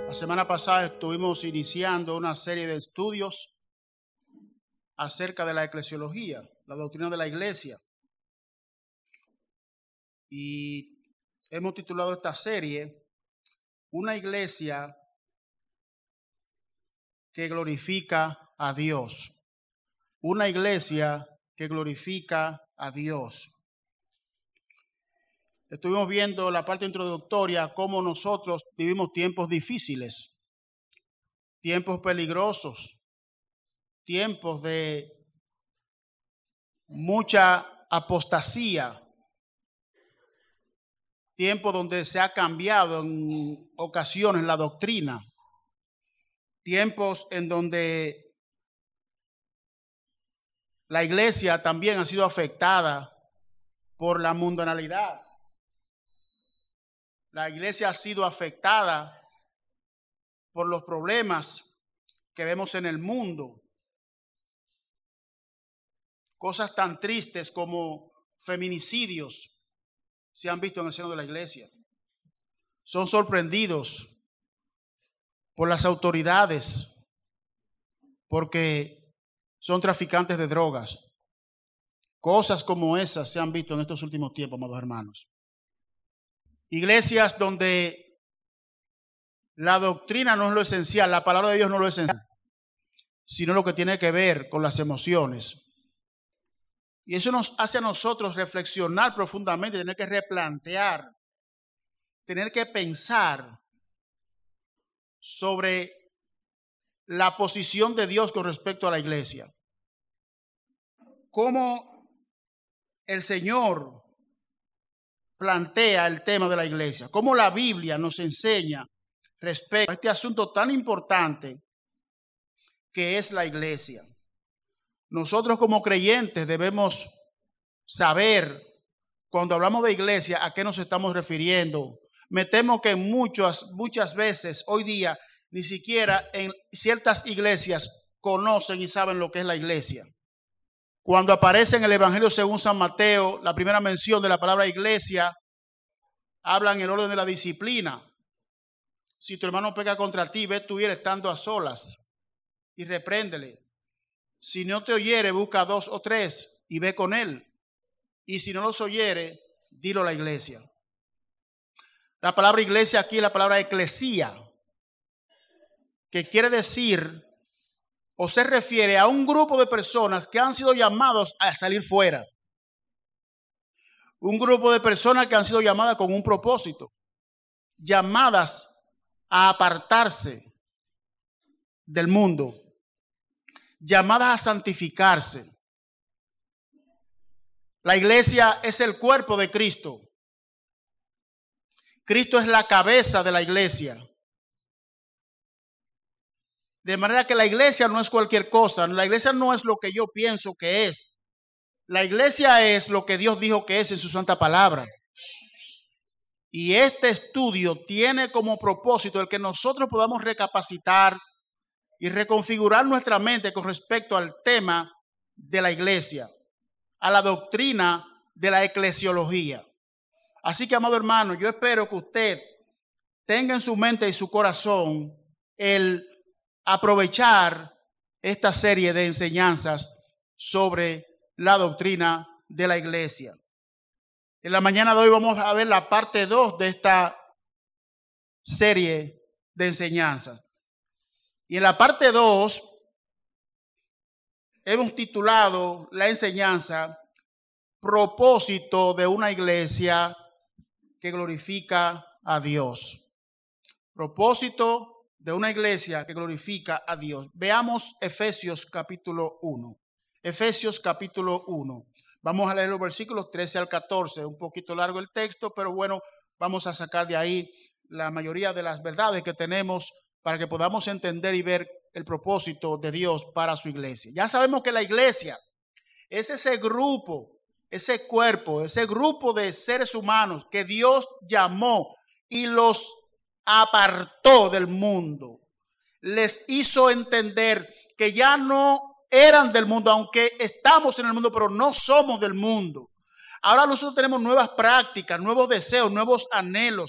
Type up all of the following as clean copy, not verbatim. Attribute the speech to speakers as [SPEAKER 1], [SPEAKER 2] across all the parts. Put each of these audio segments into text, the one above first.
[SPEAKER 1] La semana pasada estuvimos iniciando una serie de estudios acerca de la eclesiología, la doctrina de la iglesia. Y hemos titulado esta serie Una iglesia que glorifica a Dios. Una iglesia que glorifica a Dios. Estuvimos viendo la parte introductoria, cómo nosotros vivimos tiempos difíciles, tiempos peligrosos, tiempos de mucha apostasía, tiempos donde se ha cambiado en ocasiones la doctrina, tiempos en donde la iglesia también ha sido afectada por la mundanalidad. La iglesia ha sido afectada por los problemas que vemos en el mundo. Cosas tan tristes como feminicidios se han visto en el seno de la iglesia. Son sorprendidos por las autoridades porque son traficantes de drogas. Cosas como esas se han visto en estos últimos tiempos, amados hermanos. Iglesias donde la doctrina no es lo esencial, la palabra de Dios no es lo esencial, sino lo que tiene que ver con las emociones. Y eso nos hace a nosotros reflexionar profundamente, tener que replantear, tener que pensar sobre la posición de Dios con respecto a la iglesia. Cómo el Señor plantea el tema de la iglesia, cómo la Biblia nos enseña respecto a este asunto tan importante que es la iglesia. Nosotros como creyentes debemos saber cuando hablamos de iglesia a qué nos estamos refiriendo. Me temo que muchas veces hoy día ni siquiera en ciertas iglesias conocen y saben lo que es la iglesia. Cuando aparece en el Evangelio según San Mateo, la primera mención de la palabra iglesia, habla en el orden de la disciplina. Si tu hermano peca contra ti, ve tú ir estando a solas y repréndele. Si no te oyere, busca 2 o 3 y ve con él. Y si no los oyere, dilo a la iglesia. La palabra iglesia aquí es la palabra eclesía, que quiere decir o se refiere a un grupo de personas que han sido llamados a salir fuera. Un grupo de personas que han sido llamadas con un propósito, llamadas a apartarse del mundo, llamadas a santificarse. La iglesia es el cuerpo de Cristo. Cristo es la cabeza de la iglesia. De manera que la iglesia no es cualquier cosa. La iglesia no es lo que yo pienso que es. La iglesia es lo que Dios dijo que es en su santa palabra. Y este estudio tiene como propósito el que nosotros podamos recapacitar y reconfigurar nuestra mente con respecto al tema de la iglesia, a la doctrina de la eclesiología. Así que, amado hermano, yo espero que usted tenga en su mente y su corazón el aprovechar esta serie de enseñanzas sobre la doctrina de la iglesia. En la mañana de hoy vamos a ver la parte 2 de esta serie de enseñanzas. Y en la parte 2 hemos titulado la enseñanza Propósito de una iglesia que glorifica a Dios. Propósito de una iglesia que glorifica a Dios. Veamos Efesios capítulo 1. Efesios capítulo 1. Vamos a leer los versículos 13 al 14. Un poquito largo el texto, pero bueno, vamos a sacar de ahí la mayoría de las verdades que tenemos para que podamos entender y ver el propósito de Dios para su iglesia. Ya sabemos que la iglesia es ese grupo, ese cuerpo, ese grupo de seres humanos que Dios llamó y los apartó del mundo. Les hizo entender que ya no eran del mundo, aunque estamos en el mundo, pero no somos del mundo. Ahora nosotros tenemos nuevas prácticas, nuevos deseos, nuevos anhelos.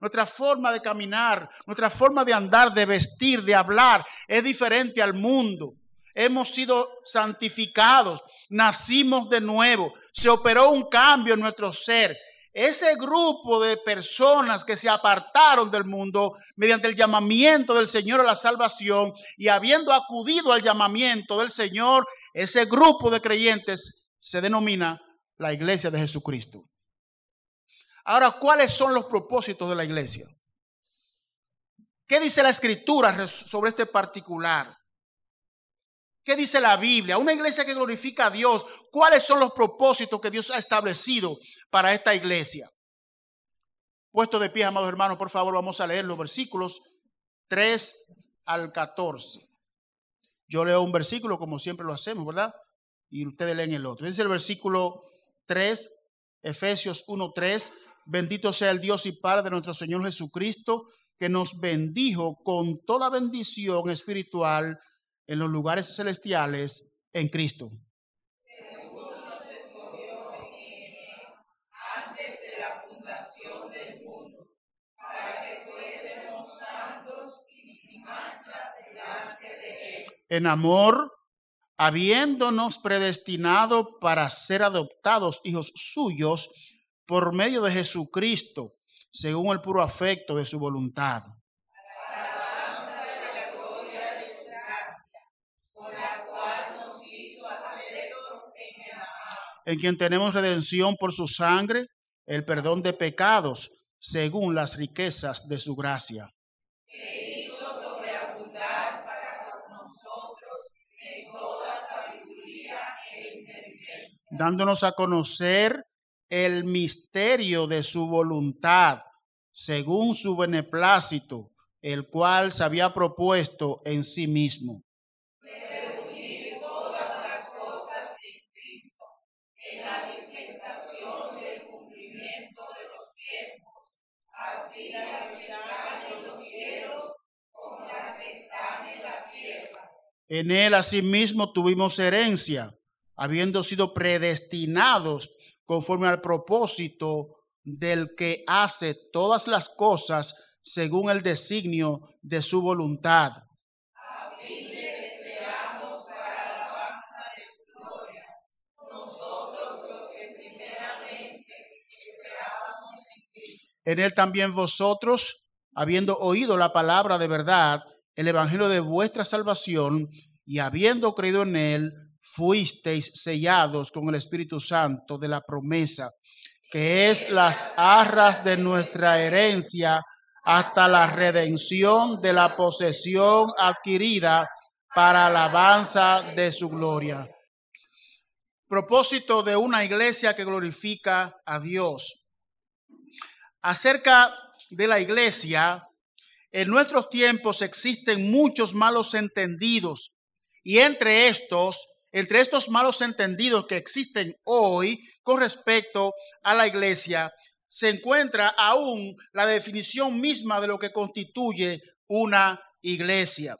[SPEAKER 1] nuestra forma de caminar, nuestra forma de andar, de vestir, de hablar, es diferente al mundo. Hemos sido santificados, nacimos de nuevo, se operó un cambio en nuestro ser. Ese grupo de personas que se apartaron del mundo mediante el llamamiento del Señor a la salvación y habiendo acudido al llamamiento del Señor, ese grupo de creyentes se denomina la Iglesia de Jesucristo. Ahora, ¿cuáles son los propósitos de la iglesia? ¿Qué dice la Escritura sobre este particular? ¿Qué dice la Biblia? Una iglesia que glorifica a Dios. ¿Cuáles son los propósitos que Dios ha establecido para esta iglesia? Puesto de pie, amados hermanos, por favor, vamos a leer los versículos 3 al 14. Yo leo un versículo como siempre lo hacemos, ¿verdad? Y ustedes leen el otro. Dice el versículo 3, Efesios 1:3. Bendito sea el Dios y Padre de nuestro Señor Jesucristo, que nos bendijo con toda bendición espiritual en los lugares celestiales en Cristo.
[SPEAKER 2] Según nos escogió en Él antes de la fundación del mundo, para que fuésemos santos y sin mancha delante de Él.
[SPEAKER 1] En amor, habiéndonos predestinado para ser adoptados hijos suyos por medio de Jesucristo, según el puro afecto de su voluntad. En quien tenemos redención por su sangre, el perdón de pecados, según las riquezas de su gracia.
[SPEAKER 2] Que hizo sobreabundar para nosotros en toda sabiduría e inteligencia,
[SPEAKER 1] dándonos a conocer el misterio de su voluntad, según su beneplácito, el cual se había propuesto en sí mismo. En él asimismo tuvimos herencia, habiendo sido predestinados conforme al propósito del que hace todas las cosas según el designio de su voluntad.
[SPEAKER 2] a fin de que seamos para alabanza de su gloria, nosotros los que primeramente esperábamos en Cristo.
[SPEAKER 1] En él también vosotros, habiendo oído la palabra de verdad, el evangelio de vuestra salvación, y habiendo creído en él, fuisteis sellados con el Espíritu Santo de la promesa, que es las arras de nuestra herencia hasta la redención de la posesión adquirida para alabanza de su gloria. Propósito de una iglesia que glorifica a Dios. Acerca de la iglesia, en nuestros tiempos existen muchos malos entendidos, y entre estos malos entendidos que existen hoy con respecto a la iglesia, se encuentra aún la definición misma de lo que constituye una iglesia.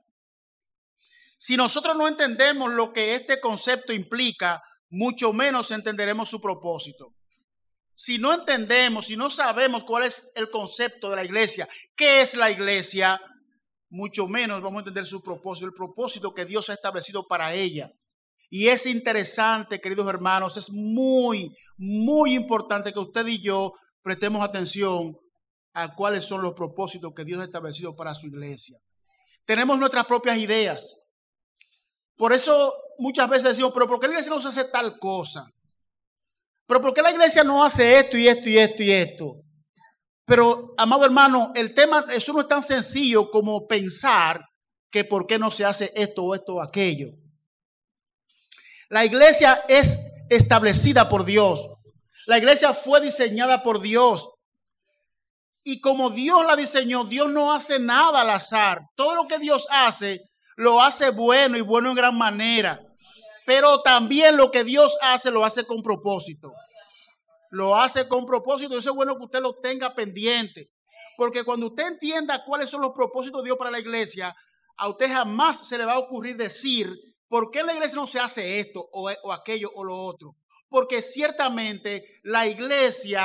[SPEAKER 1] Si nosotros no entendemos lo que este concepto implica, mucho menos entenderemos su propósito. Si no entendemos, si no sabemos cuál es el concepto de la iglesia, qué es la iglesia, mucho menos vamos a entender su propósito, el propósito que Dios ha establecido para ella. Y es interesante, queridos hermanos, es muy, muy importante que usted y yo prestemos atención a cuáles son los propósitos que Dios ha establecido para su iglesia. Tenemos nuestras propias ideas. Por eso muchas veces decimos, pero ¿por qué la iglesia no se hace tal cosa? ¿Pero por qué la iglesia no hace esto y esto y esto y esto? Pero, amado hermano, el tema, eso no es tan sencillo como pensar que por qué no se hace esto o esto o aquello. La iglesia es establecida por Dios. La iglesia fue diseñada por Dios. Y como Dios la diseñó, Dios no hace nada al azar. Todo lo que Dios hace, lo hace bueno y bueno en gran manera. Pero también lo que Dios hace, lo hace con propósito. Lo hace con propósito. Eso es bueno que usted lo tenga pendiente. Porque cuando usted entienda cuáles son los propósitos de Dios para la iglesia, a usted jamás se le va a ocurrir decir, ¿por qué en la iglesia no se hace esto o aquello o lo otro? Porque ciertamente la iglesia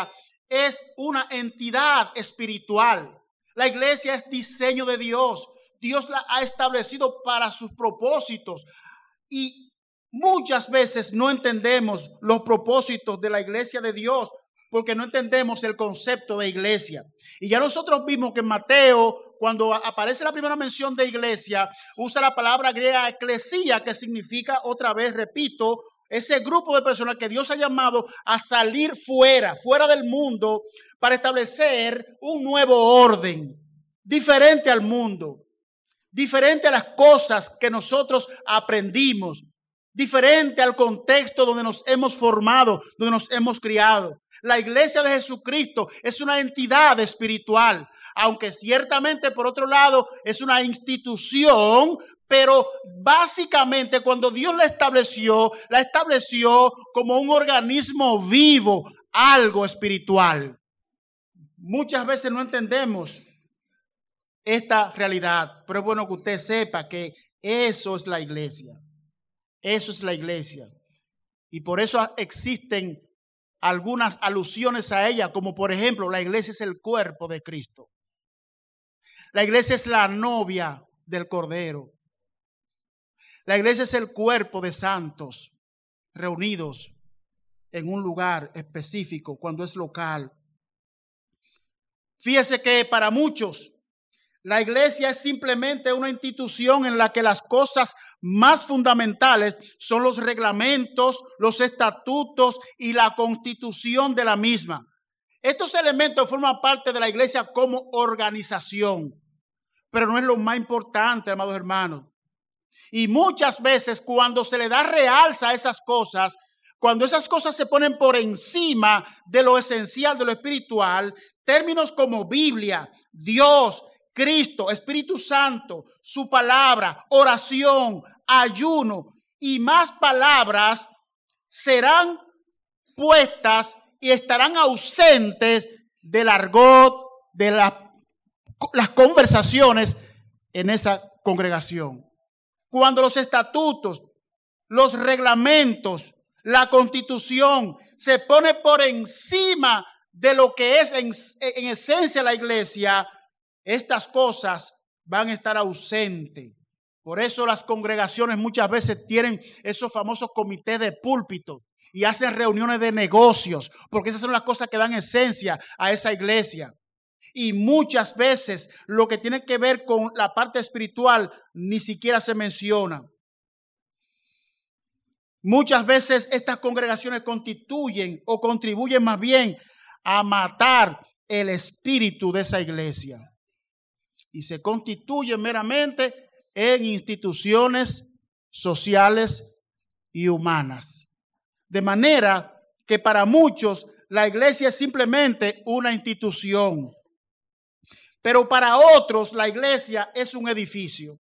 [SPEAKER 1] es una entidad espiritual. La iglesia es diseño de Dios. Dios la ha establecido para sus propósitos. Y muchas veces no entendemos los propósitos de la iglesia de Dios porque no entendemos el concepto de iglesia. Y ya nosotros vimos que en Mateo, cuando aparece la primera mención de iglesia, usa la palabra griega eclesía, que significa, otra vez repito, ese grupo de personas que Dios ha llamado a salir fuera del mundo para establecer un nuevo orden, diferente al mundo, diferente a las cosas que nosotros aprendimos, diferente al contexto donde nos hemos formado, donde nos hemos criado. La iglesia de Jesucristo es una entidad espiritual, aunque ciertamente por otro lado es una institución, pero básicamente cuando Dios la estableció como un organismo vivo, algo espiritual. Muchas veces no entendemos esta realidad, pero es bueno que usted sepa que eso es la iglesia. Eso es la iglesia. Y por eso existen algunas alusiones a ella, como por ejemplo, la iglesia es el cuerpo de Cristo. La iglesia es la novia del Cordero. La iglesia es el cuerpo de santos reunidos en un lugar específico cuando es local. Fíjese que para muchos la iglesia es simplemente una institución en la que las cosas más fundamentales son los reglamentos, los estatutos y la constitución de la misma. Estos elementos forman parte de la iglesia como organización, pero no es lo más importante, amados hermanos. Y muchas veces cuando se le da realza a esas cosas, cuando esas cosas se ponen por encima de lo esencial, de lo espiritual, términos como Biblia, Dios, Cristo, Espíritu Santo, su palabra, oración, ayuno y más palabras serán puestas y estarán ausentes del argot, de las conversaciones en esa congregación. Cuando los estatutos, los reglamentos, la constitución se pone por encima de lo que es en esencia la iglesia, estas cosas van a estar ausentes. Por eso las congregaciones muchas veces tienen esos famosos comités de púlpito y hacen reuniones de negocios, porque esas son las cosas que dan esencia a esa iglesia. Y muchas veces lo que tiene que ver con la parte espiritual ni siquiera se menciona. Muchas veces estas congregaciones constituyen o contribuyen más bien a matar el espíritu de esa iglesia. Y se constituyen meramente en instituciones sociales y humanas. De manera que para muchos la iglesia es simplemente una institución. Pero para otros la iglesia es un edificio.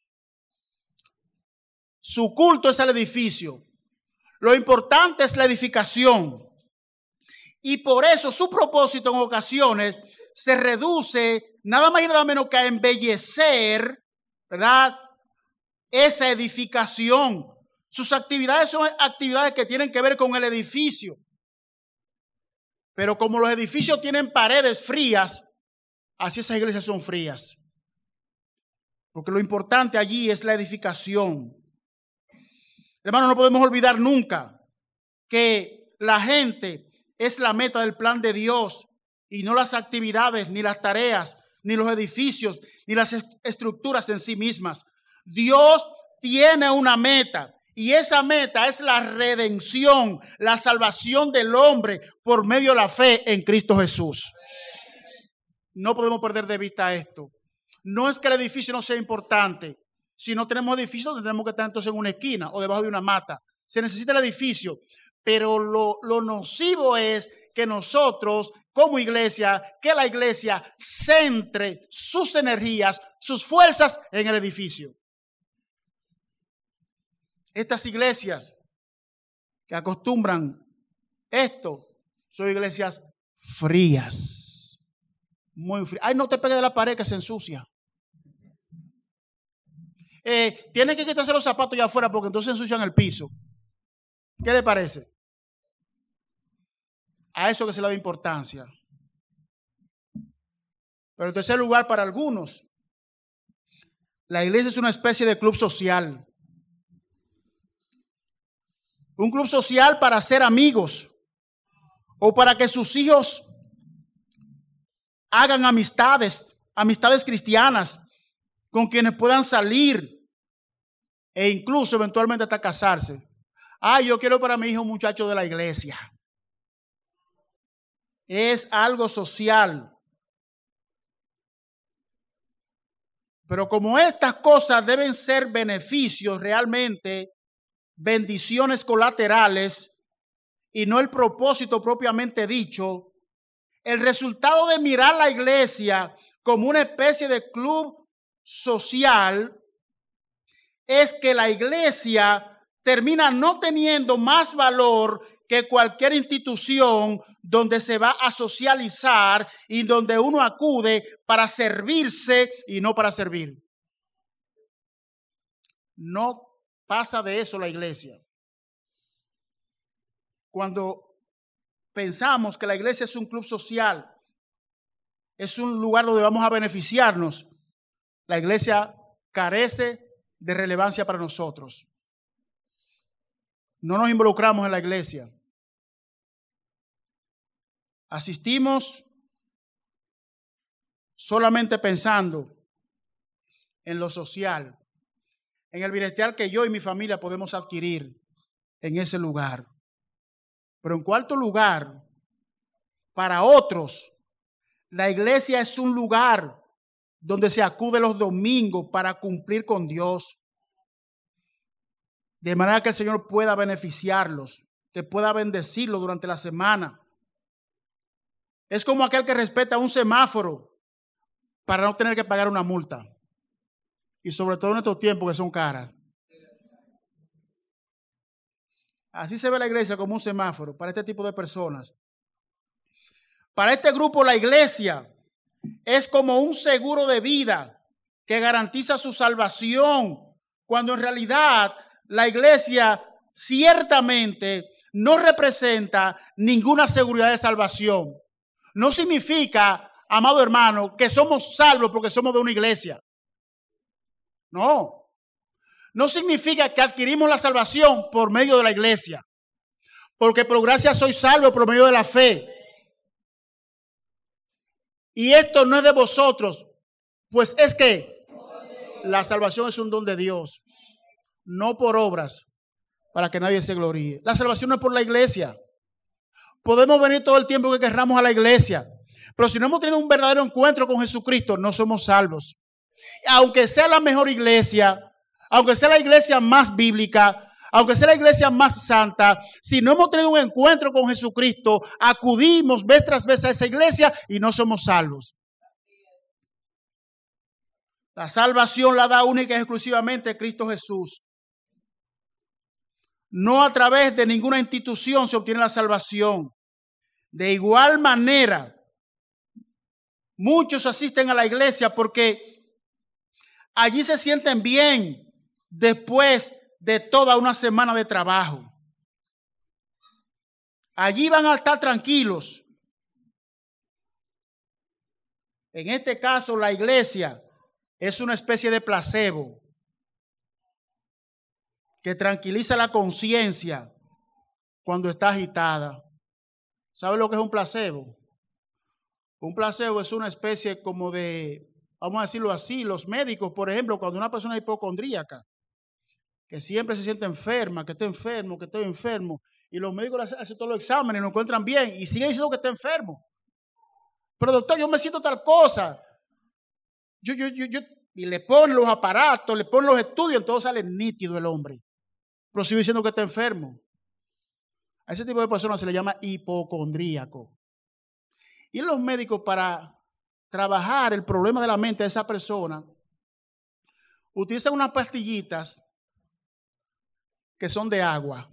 [SPEAKER 1] Su culto es el edificio. Lo importante es la edificación. Y por eso su propósito en ocasiones se reduce nada más y nada menos que a embellecer, ¿verdad?, esa edificación. Sus actividades son actividades que tienen que ver con el edificio. Pero como los edificios tienen paredes frías, así esas iglesias son frías. Porque lo importante allí es la edificación. Hermanos, no podemos olvidar nunca que la gente es la meta del plan de Dios y no las actividades, ni las tareas, ni los edificios, ni las estructuras en sí mismas. Dios tiene una meta y esa meta es la redención, la salvación del hombre por medio de la fe en Cristo Jesús. No podemos perder de vista esto. No es que el edificio no sea importante. Si no tenemos edificio, tendremos que estar entonces en una esquina o debajo de una mata. Se necesita el edificio, pero lo nocivo es que nosotros como iglesia, que la iglesia centre sus energías, sus fuerzas en el edificio. Estas iglesias que acostumbran esto son iglesias frías, muy frías. Ay, no te pegues de la pared que se ensucia. Tienen que quitarse los zapatos ya afuera porque entonces ensucian el piso. ¿Qué le parece? a eso que se le da importancia. Pero en tercer lugar, para algunos, la iglesia es una especie de club social. Un club social para hacer amigos o para que sus hijos hagan amistades cristianas con quienes puedan salir e incluso eventualmente hasta casarse. Yo quiero para mi hijo un muchacho de la iglesia. Es algo social. Pero como estas cosas deben ser beneficios realmente, bendiciones colaterales y no el propósito propiamente dicho, el resultado de mirar la iglesia como una especie de club social es que la iglesia termina no teniendo más valor que cualquier institución donde se va a socializar y donde uno acude para servirse y no para servir. No pasa de eso la iglesia. Cuando pensamos que la iglesia es un club social, es un lugar donde vamos a beneficiarnos, la iglesia carece de relevancia para nosotros. No nos involucramos en la iglesia. Asistimos solamente pensando en lo social, en el bienestar que yo y mi familia podemos adquirir en ese lugar. Pero en cuarto lugar, para otros, la iglesia es un lugar donde se acude los domingos para cumplir con Dios. De manera que el Señor pueda beneficiarlos, que pueda bendecirlos durante la semana. Es como aquel que respeta un semáforo para no tener que pagar una multa. Y sobre todo en estos tiempos que son caras. Así se ve la iglesia como un semáforo para este tipo de personas. Para este grupo la iglesia es como un seguro de vida que garantiza su salvación, cuando en realidad la iglesia ciertamente no representa ninguna seguridad de salvación. No significa, amado hermano, que somos salvos porque somos de una iglesia. No. No significa que adquirimos la salvación por medio de la iglesia. Porque por gracia soy salvo por medio de la fe. Y esto no es de vosotros, pues es que la salvación es un don de Dios, no por obras, para que nadie se gloríe. La salvación no es por la iglesia. Podemos venir todo el tiempo que querramos a la iglesia, pero si no hemos tenido un verdadero encuentro con Jesucristo, no somos salvos. Aunque sea la mejor iglesia, aunque sea la iglesia más bíblica, aunque sea la iglesia más santa, si no hemos tenido un encuentro con Jesucristo, acudimos vez tras vez a esa iglesia y no somos salvos. La salvación la da única y exclusivamente Cristo Jesús. No a través de ninguna institución se obtiene la salvación. De igual manera, muchos asisten a la iglesia porque allí se sienten bien después de toda una semana de trabajo. Allí van a estar tranquilos. En este caso, la iglesia es una especie de placebo que tranquiliza la conciencia cuando está agitada. ¿Sabe lo que es un placebo? Un placebo es una especie como de, vamos a decirlo así, los médicos, por ejemplo, cuando una persona es hipocondríaca, que siempre se siente enferma, que está enfermo, que estoy enfermo, y los médicos le hacen todos los exámenes y lo encuentran bien, y siguen diciendo que está enfermo. Pero doctor, yo me siento tal cosa. Y le ponen los aparatos, le ponen los estudios, todo sale nítido el hombre. Pero sigue diciendo que está enfermo. A ese tipo de personas se le llama hipocondríaco. Y los médicos, para trabajar el problema de la mente de esa persona, utilizan unas pastillitas que son de agua.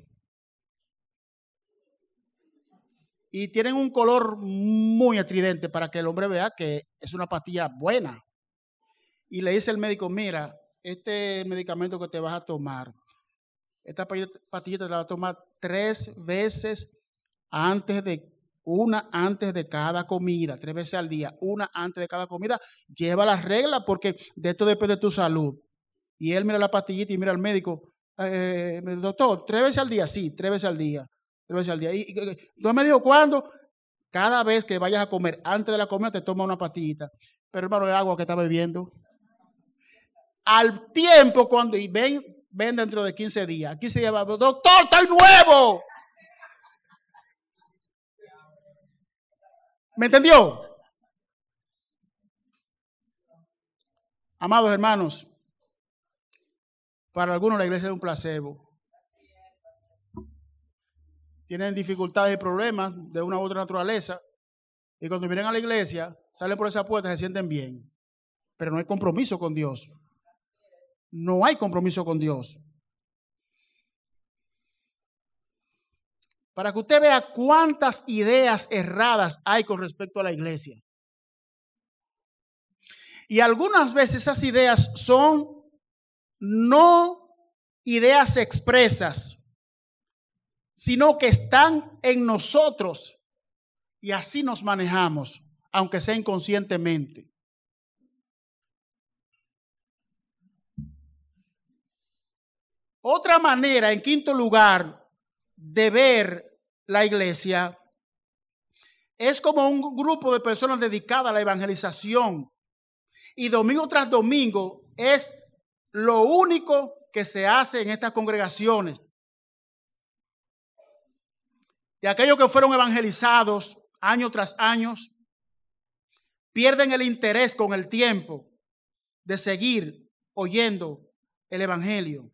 [SPEAKER 1] Y tienen un color muy estridente para que el hombre vea que es una pastilla buena. Y le dice el médico, mira, este medicamento que te vas a tomar, esta pastilla te la vas a tomar 3 veces antes de una antes de cada comida, 3 veces al día, una antes de cada comida. Lleva las reglas porque de esto depende tu salud. Y él mira la pastillita y mira al médico. Doctor, 3 veces al día, sí, 3 veces al día. 3 veces al día. Y entonces me dijo, ¿cuándo? Cada vez que vayas a comer, antes de la comida te toma una pastillita. Pero hermano, es agua que está bebiendo. Al tiempo, cuando y ven dentro de 15 días. 15 días va, doctor, estoy nuevo. ¿Me entendió? Amados hermanos, para algunos la iglesia es un placebo. Tienen dificultades y problemas de una u otra naturaleza. Y cuando vienen a la iglesia, salen por esa puerta y se sienten bien. Pero no hay compromiso con Dios. No hay compromiso con Dios. Para que usted vea cuántas ideas erradas hay con respecto a la iglesia. Y algunas veces esas ideas son no ideas expresas, sino que están en nosotros y así nos manejamos, aunque sea inconscientemente. Otra manera, en quinto lugar, de ver la iglesia es como un grupo de personas dedicadas a la evangelización y domingo tras domingo es lo único que se hace en estas congregaciones. Y aquellos que fueron evangelizados año tras año pierden el interés con el tiempo de seguir oyendo el evangelio.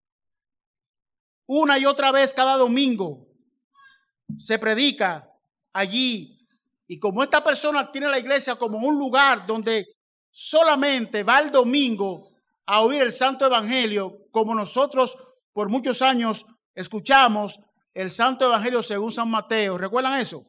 [SPEAKER 1] Una y otra vez cada domingo se predica allí. Y como esta persona tiene la iglesia como un lugar donde solamente va el domingo a oír el santo evangelio, como nosotros por muchos años escuchamos el santo evangelio según San Mateo. ¿Recuerdan eso?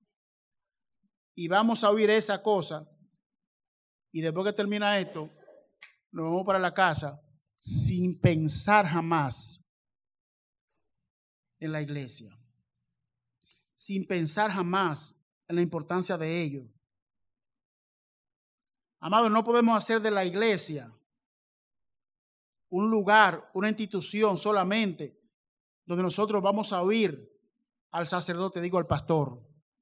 [SPEAKER 1] Y vamos a oír esa cosa. Y después que termina esto, nos vamos para la casa sin pensar jamás en la iglesia, sin pensar jamás en la importancia de ello. Amados, no podemos hacer de la iglesia un lugar, una institución solamente donde nosotros vamos a oír al sacerdote, digo al pastor.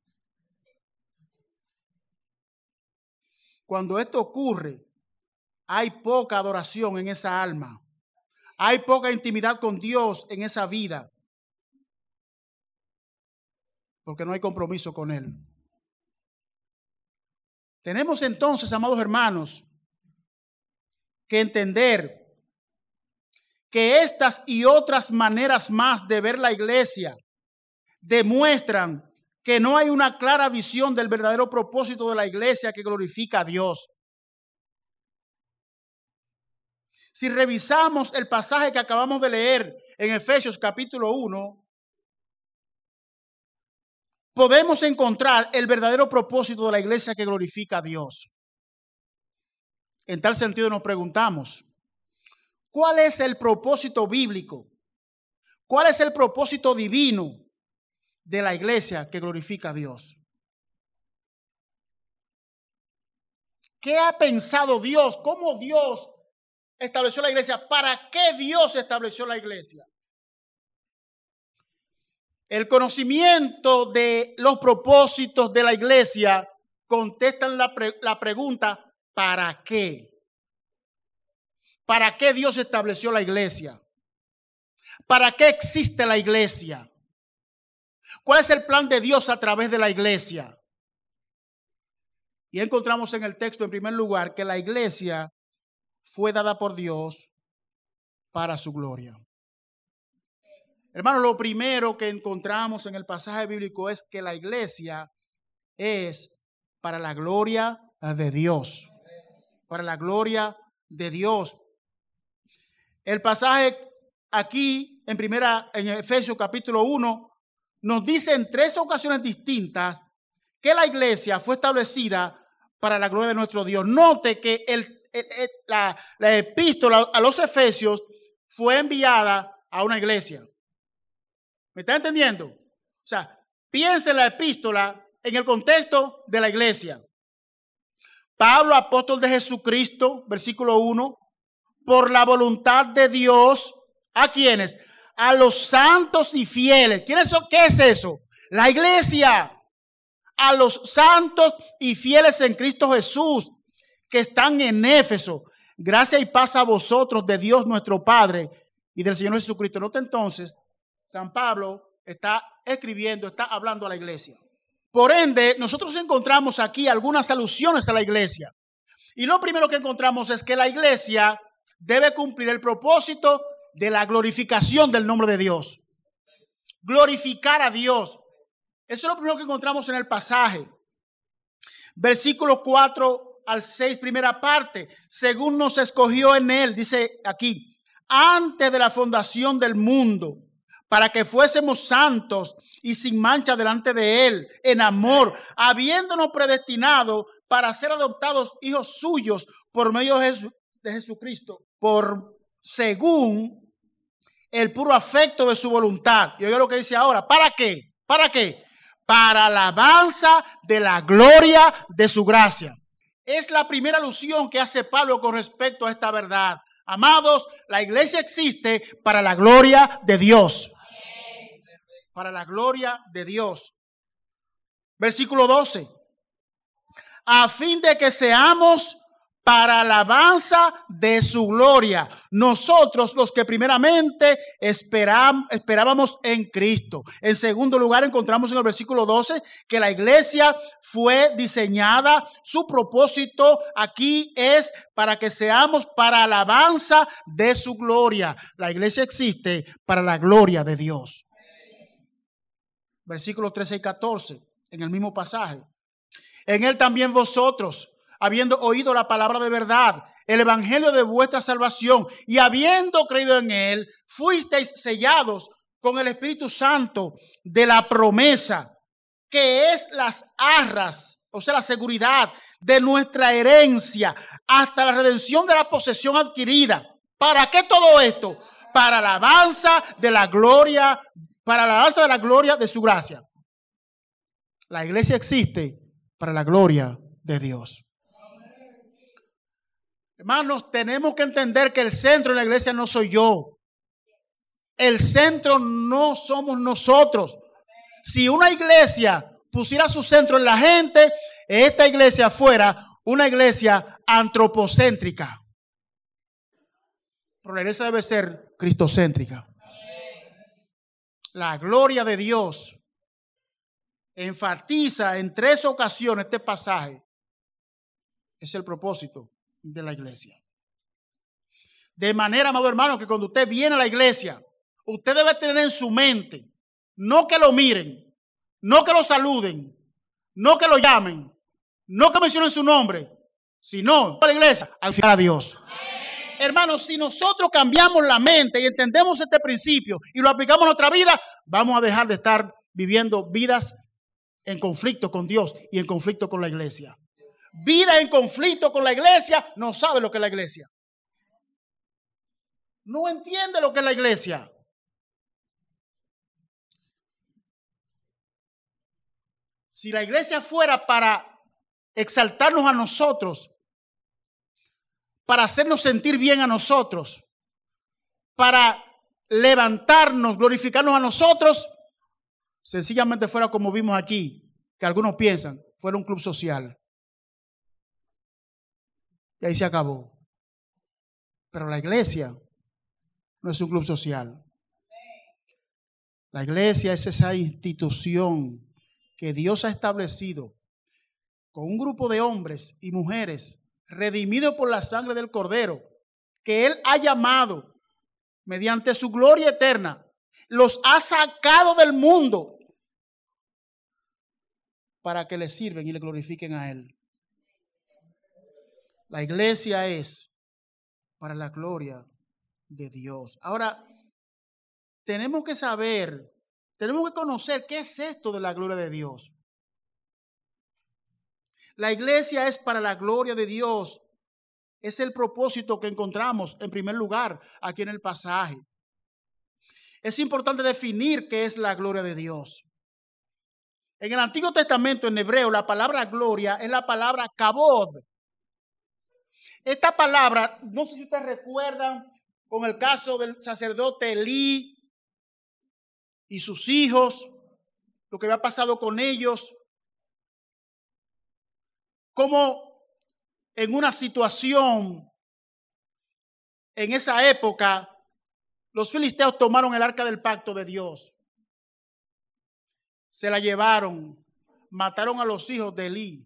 [SPEAKER 1] Cuando esto ocurre, hay poca adoración en esa alma, hay poca intimidad con Dios en esa vida, porque no hay compromiso con Él. Tenemos entonces, amados hermanos, que entender que estas y otras maneras más de ver la iglesia demuestran que no hay una clara visión del verdadero propósito de la iglesia que glorifica a Dios. Si revisamos el pasaje que acabamos de leer en Efesios capítulo 1, podemos encontrar el verdadero propósito de la iglesia que glorifica a Dios. En tal sentido nos preguntamos, ¿cuál es el propósito bíblico? ¿Cuál es el propósito divino de la iglesia que glorifica a Dios? ¿Qué ha pensado Dios? ¿Cómo Dios estableció la iglesia? ¿Para qué Dios estableció la iglesia? El conocimiento de los propósitos de la iglesia contestan la pregunta, ¿para qué? ¿Para qué Dios estableció la iglesia? ¿Para qué existe la iglesia? ¿Cuál es el plan de Dios a través de la iglesia? Y encontramos en el texto, en primer lugar, que la iglesia fue dada por Dios para su gloria. Hermanos, lo primero que encontramos en el pasaje bíblico es que la iglesia es para la gloria de Dios. Para la gloria de Dios. El pasaje aquí en Efesios capítulo 1 nos dice en 3 ocasiones distintas que la iglesia fue establecida para la gloria de nuestro Dios. Note que la epístola a los Efesios fue enviada a una iglesia. ¿Me está entendiendo? O sea, piensa en la epístola en el contexto de la iglesia. Pablo, apóstol de Jesucristo, versículo 1, por la voluntad de Dios, ¿a quiénes? A los santos y fieles. ¿Quiénes son? ¿Qué es eso? La iglesia. A los santos y fieles en Cristo Jesús, que están en Éfeso. Gracia y paz a vosotros de Dios nuestro Padre y del Señor Jesucristo. Nota entonces, San Pablo está escribiendo, está hablando a la iglesia. Por ende, nosotros encontramos aquí algunas alusiones a la iglesia. Y lo primero que encontramos es que la iglesia debe cumplir el propósito de la glorificación del nombre de Dios. Glorificar a Dios. Eso es lo primero que encontramos en el pasaje. Versículos 4 al 6, primera parte. Según nos escogió en él, dice aquí, antes de la fundación del mundo, para que fuésemos santos y sin mancha delante de él, en amor, habiéndonos predestinado para ser adoptados hijos suyos por medio de Jesucristo, por según el puro afecto de su voluntad. Y oiga lo que dice ahora. ¿Para qué? ¿Para qué? Para alabanza de la gloria de su gracia. Es la primera alusión que hace Pablo con respecto a esta verdad. Amados, la iglesia existe para la gloria de Dios. Para la gloria de Dios. Versículo 12. A fin de que seamos para alabanza de su gloria, nosotros los que primeramente esperábamos en Cristo. En segundo lugar, encontramos en el versículo 12 que la iglesia fue diseñada, su propósito aquí es para que seamos para alabanza de su gloria. La iglesia existe para la gloria de Dios. Versículos 13 y 14, en el mismo pasaje. En él también vosotros, habiendo oído la palabra de verdad, el evangelio de vuestra salvación, y habiendo creído en él, fuisteis sellados con el Espíritu Santo de la promesa, que es las arras, o sea, la seguridad de nuestra herencia, hasta la redención de la posesión adquirida. ¿Para qué todo esto? Para la alabanza de la gloria, para la alabanza de la gloria de su gracia. La iglesia existe para la gloria de Dios. Hermanos, tenemos que entender que el centro de la iglesia no soy yo. El centro no somos nosotros. Si una iglesia pusiera su centro en la gente, esta iglesia fuera una iglesia antropocéntrica. Pero la iglesia debe ser cristocéntrica. La gloria de Dios enfatiza en 3 ocasiones este pasaje. Es el propósito de la iglesia. De manera, amado hermano, que cuando usted viene a la iglesia, usted debe tener en su mente, no que lo miren, no que lo saluden, no que lo llamen, no que mencionen su nombre, sino a la iglesia, al final a Dios. Hermanos, si nosotros cambiamos la mente y entendemos este principio y lo aplicamos en nuestra vida, vamos a dejar de estar viviendo vidas en conflicto con Dios y en conflicto con la iglesia. Vida en conflicto con la iglesia, no sabe lo que es la iglesia. No entiende lo que es la iglesia. Si la iglesia fuera para exaltarnos a nosotros, para hacernos sentir bien a nosotros, para levantarnos, glorificarnos a nosotros, sencillamente fuera como vimos aquí, que algunos piensan, fuera un club social. Y ahí se acabó. Pero la iglesia no es un club social. La iglesia es esa institución que Dios ha establecido con un grupo de hombres y mujeres redimidos por la sangre del Cordero, que Él ha llamado mediante su gloria eterna, los ha sacado del mundo para que le sirven y le glorifiquen a Él. La iglesia es para la gloria de Dios. Ahora, tenemos que saber, tenemos que conocer qué es esto de la gloria de Dios. La iglesia es para la gloria de Dios. Es el propósito que encontramos en primer lugar aquí en el pasaje. Es importante definir qué es la gloria de Dios. En el Antiguo Testamento, en hebreo, la palabra gloria es la palabra kabod. Esta palabra, no sé si ustedes recuerdan con el caso del sacerdote Elí y sus hijos, lo que había pasado con ellos, como en una situación, en esa época, los filisteos tomaron el arca del pacto de Dios. Se la llevaron, mataron a los hijos de Elí.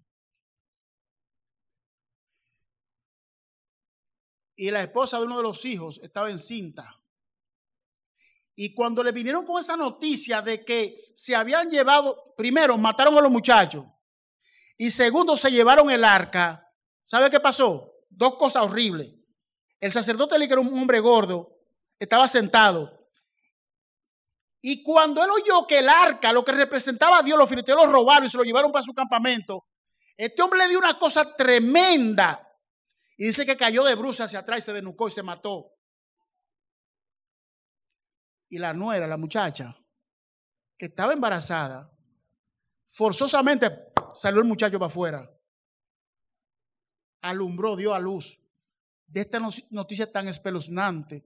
[SPEAKER 1] Y la esposa de uno de los hijos estaba encinta. Y cuando le vinieron con esa noticia de que se habían llevado, primero mataron a los muchachos y segundo se llevaron el arca, ¿sabe qué pasó? Dos cosas horribles. El sacerdote Elí, que era un hombre gordo, estaba sentado. Y cuando él oyó que el arca, lo que representaba a Dios, los filisteos lo robaron y se lo llevaron para su campamento, este hombre le dio una cosa tremenda. Y dice que cayó de bruces hacia atrás y se desnucó y se mató. Y la nuera, la muchacha, que estaba embarazada, forzosamente salió el muchacho para afuera. Alumbró, dio a luz. De esta noticia tan espeluznante.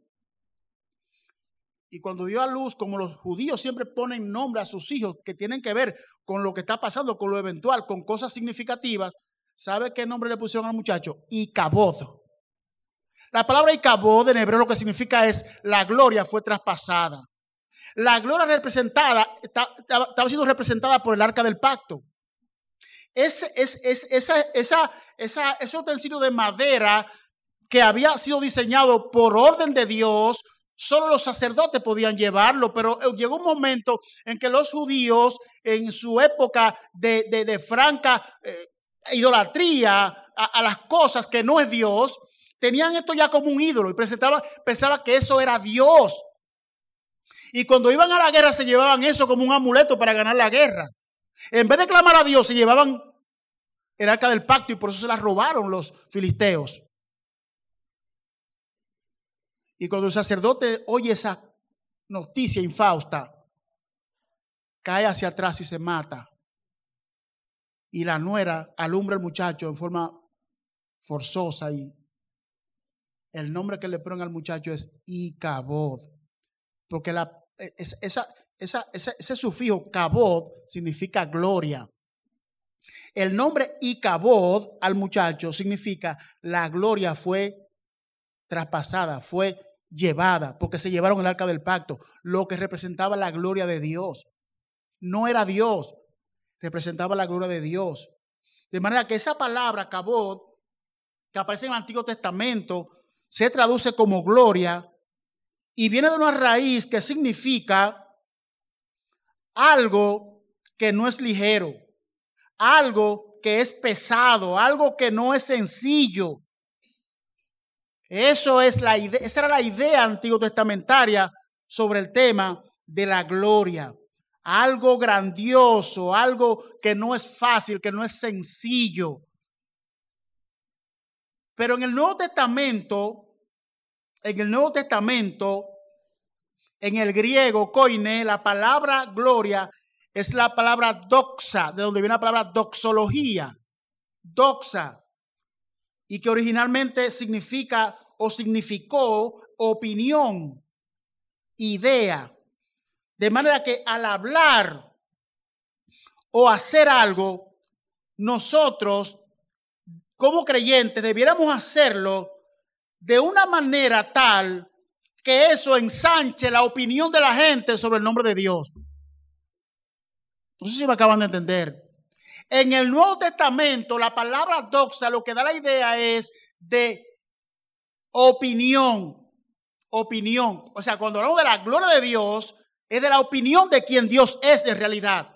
[SPEAKER 1] Y cuando dio a luz, como los judíos siempre ponen nombre a sus hijos que tienen que ver con lo que está pasando, con lo eventual, con cosas significativas, ¿sabe qué nombre le pusieron al muchacho? Icabod. La palabra Icabod en hebreo lo que significa es la gloria fue traspasada. La gloria representada estaba siendo representada por el arca del pacto. Ese utensilio de madera que había sido diseñado por orden de Dios, solo los sacerdotes podían llevarlo, pero llegó un momento en que los judíos, en su época de franca idolatría a las cosas que no es Dios, tenían esto ya como un ídolo y pensaba que eso era Dios. Y cuando iban a la guerra se llevaban eso como un amuleto para ganar la guerra. En vez de clamar a Dios, se llevaban el arca del pacto y por eso se la robaron los filisteos. Y cuando el sacerdote oye esa noticia infausta, cae hacia atrás y se mata. Y la nuera alumbra al muchacho en forma forzosa y el nombre que le ponen al muchacho es Icabod. Porque ese sufijo Cabod significa gloria. El nombre Icabod al muchacho significa la gloria fue traspasada, fue llevada, porque se llevaron el arca del pacto, lo que representaba la gloria de Dios. No era Dios, representaba la gloria de Dios. De manera que esa palabra Cabod, que aparece en el Antiguo Testamento, se traduce como gloria y viene de una raíz que significa algo que no es ligero, algo que es pesado, algo que no es sencillo. Esa era la idea antiguo testamentaria sobre el tema de la gloria. Algo grandioso, algo que no es fácil, que no es sencillo. Pero en el Nuevo Testamento, en el griego, koine, la palabra gloria es la palabra doxa, de donde viene la palabra doxología, doxa, y que originalmente significa o significó opinión, idea. De manera que al hablar o hacer algo, nosotros como creyentes debiéramos hacerlo de una manera tal que eso ensanche la opinión de la gente sobre el nombre de Dios. No sé si me acaban de entender. En el Nuevo Testamento, la palabra doxa lo que da la idea es de opinión. Opinión. O sea, cuando hablamos de la gloria de Dios, es de la opinión de quien Dios es en realidad.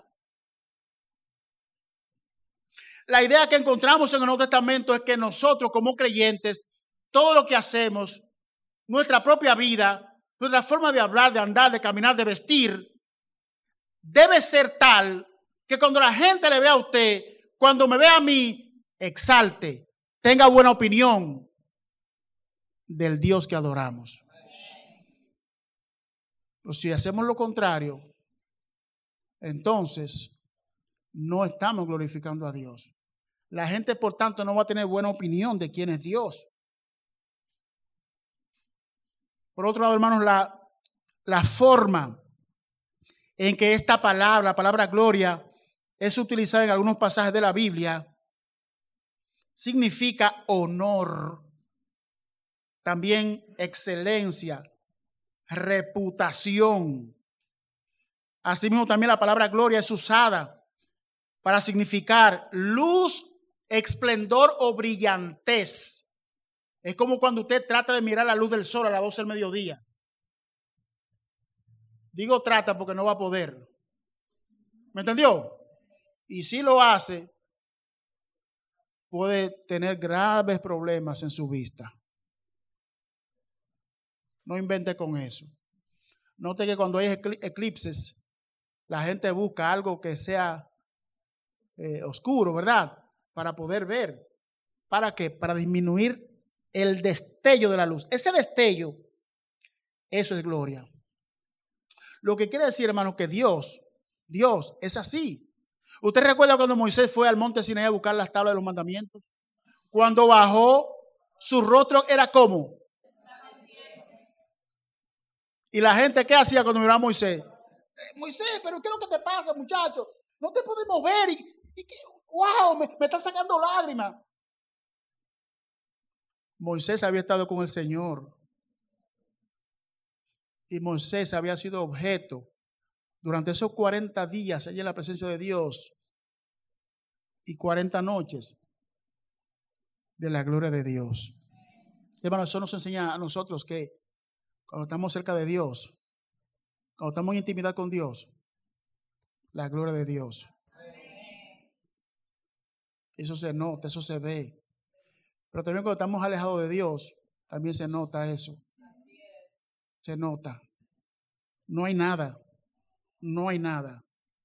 [SPEAKER 1] La idea que encontramos en el Nuevo Testamento es que nosotros como creyentes, todo lo que hacemos, nuestra propia vida, nuestra forma de hablar, de andar, de caminar, de vestir, debe ser tal que cuando la gente le vea a usted, cuando me vea a mí, exalte, tenga buena opinión del Dios que adoramos. Pero si hacemos lo contrario, entonces no estamos glorificando a Dios. La gente, por tanto, no va a tener buena opinión de quién es Dios. Por otro lado, hermanos, la forma en que esta palabra, la palabra gloria, es utilizada en algunos pasajes de la Biblia, significa honor, también excelencia, reputación. Asimismo, también la palabra gloria es usada para significar luz, esplendor o brillantez. Es como cuando usted trata de mirar la luz del sol a las 12 del mediodía. Digo trata porque no va a poder. ¿Me entendió? Y si lo hace, puede tener graves problemas en su vista. No invente con eso. Note que cuando hay eclipses, la gente busca algo que sea oscuro, ¿verdad? Para poder ver. ¿Para qué? Para disminuir el destello de la luz. Ese destello, eso es gloria. Lo que quiere decir, hermano, que Dios es así. ¿Usted recuerda cuando Moisés fue al monte Sinaí a buscar las tablas de los mandamientos? Cuando bajó, su rostro era como. Y la gente, ¿qué hacía cuando miraba a Moisés? Moisés, pero ¿qué es lo que te pasa, muchacho? No te puedes mover wow, me está sacando lágrimas. Moisés había estado con el Señor. Y Moisés había sido objeto durante esos 40 días allí en la presencia de Dios y 40 noches de la gloria de Dios. Hermano, eso nos enseña a nosotros que cuando estamos cerca de Dios, cuando estamos en intimidad con Dios, la gloria de Dios. Eso se nota, eso se ve. Pero también cuando estamos alejados de Dios, también se nota eso. Se nota. No hay nada. No hay nada.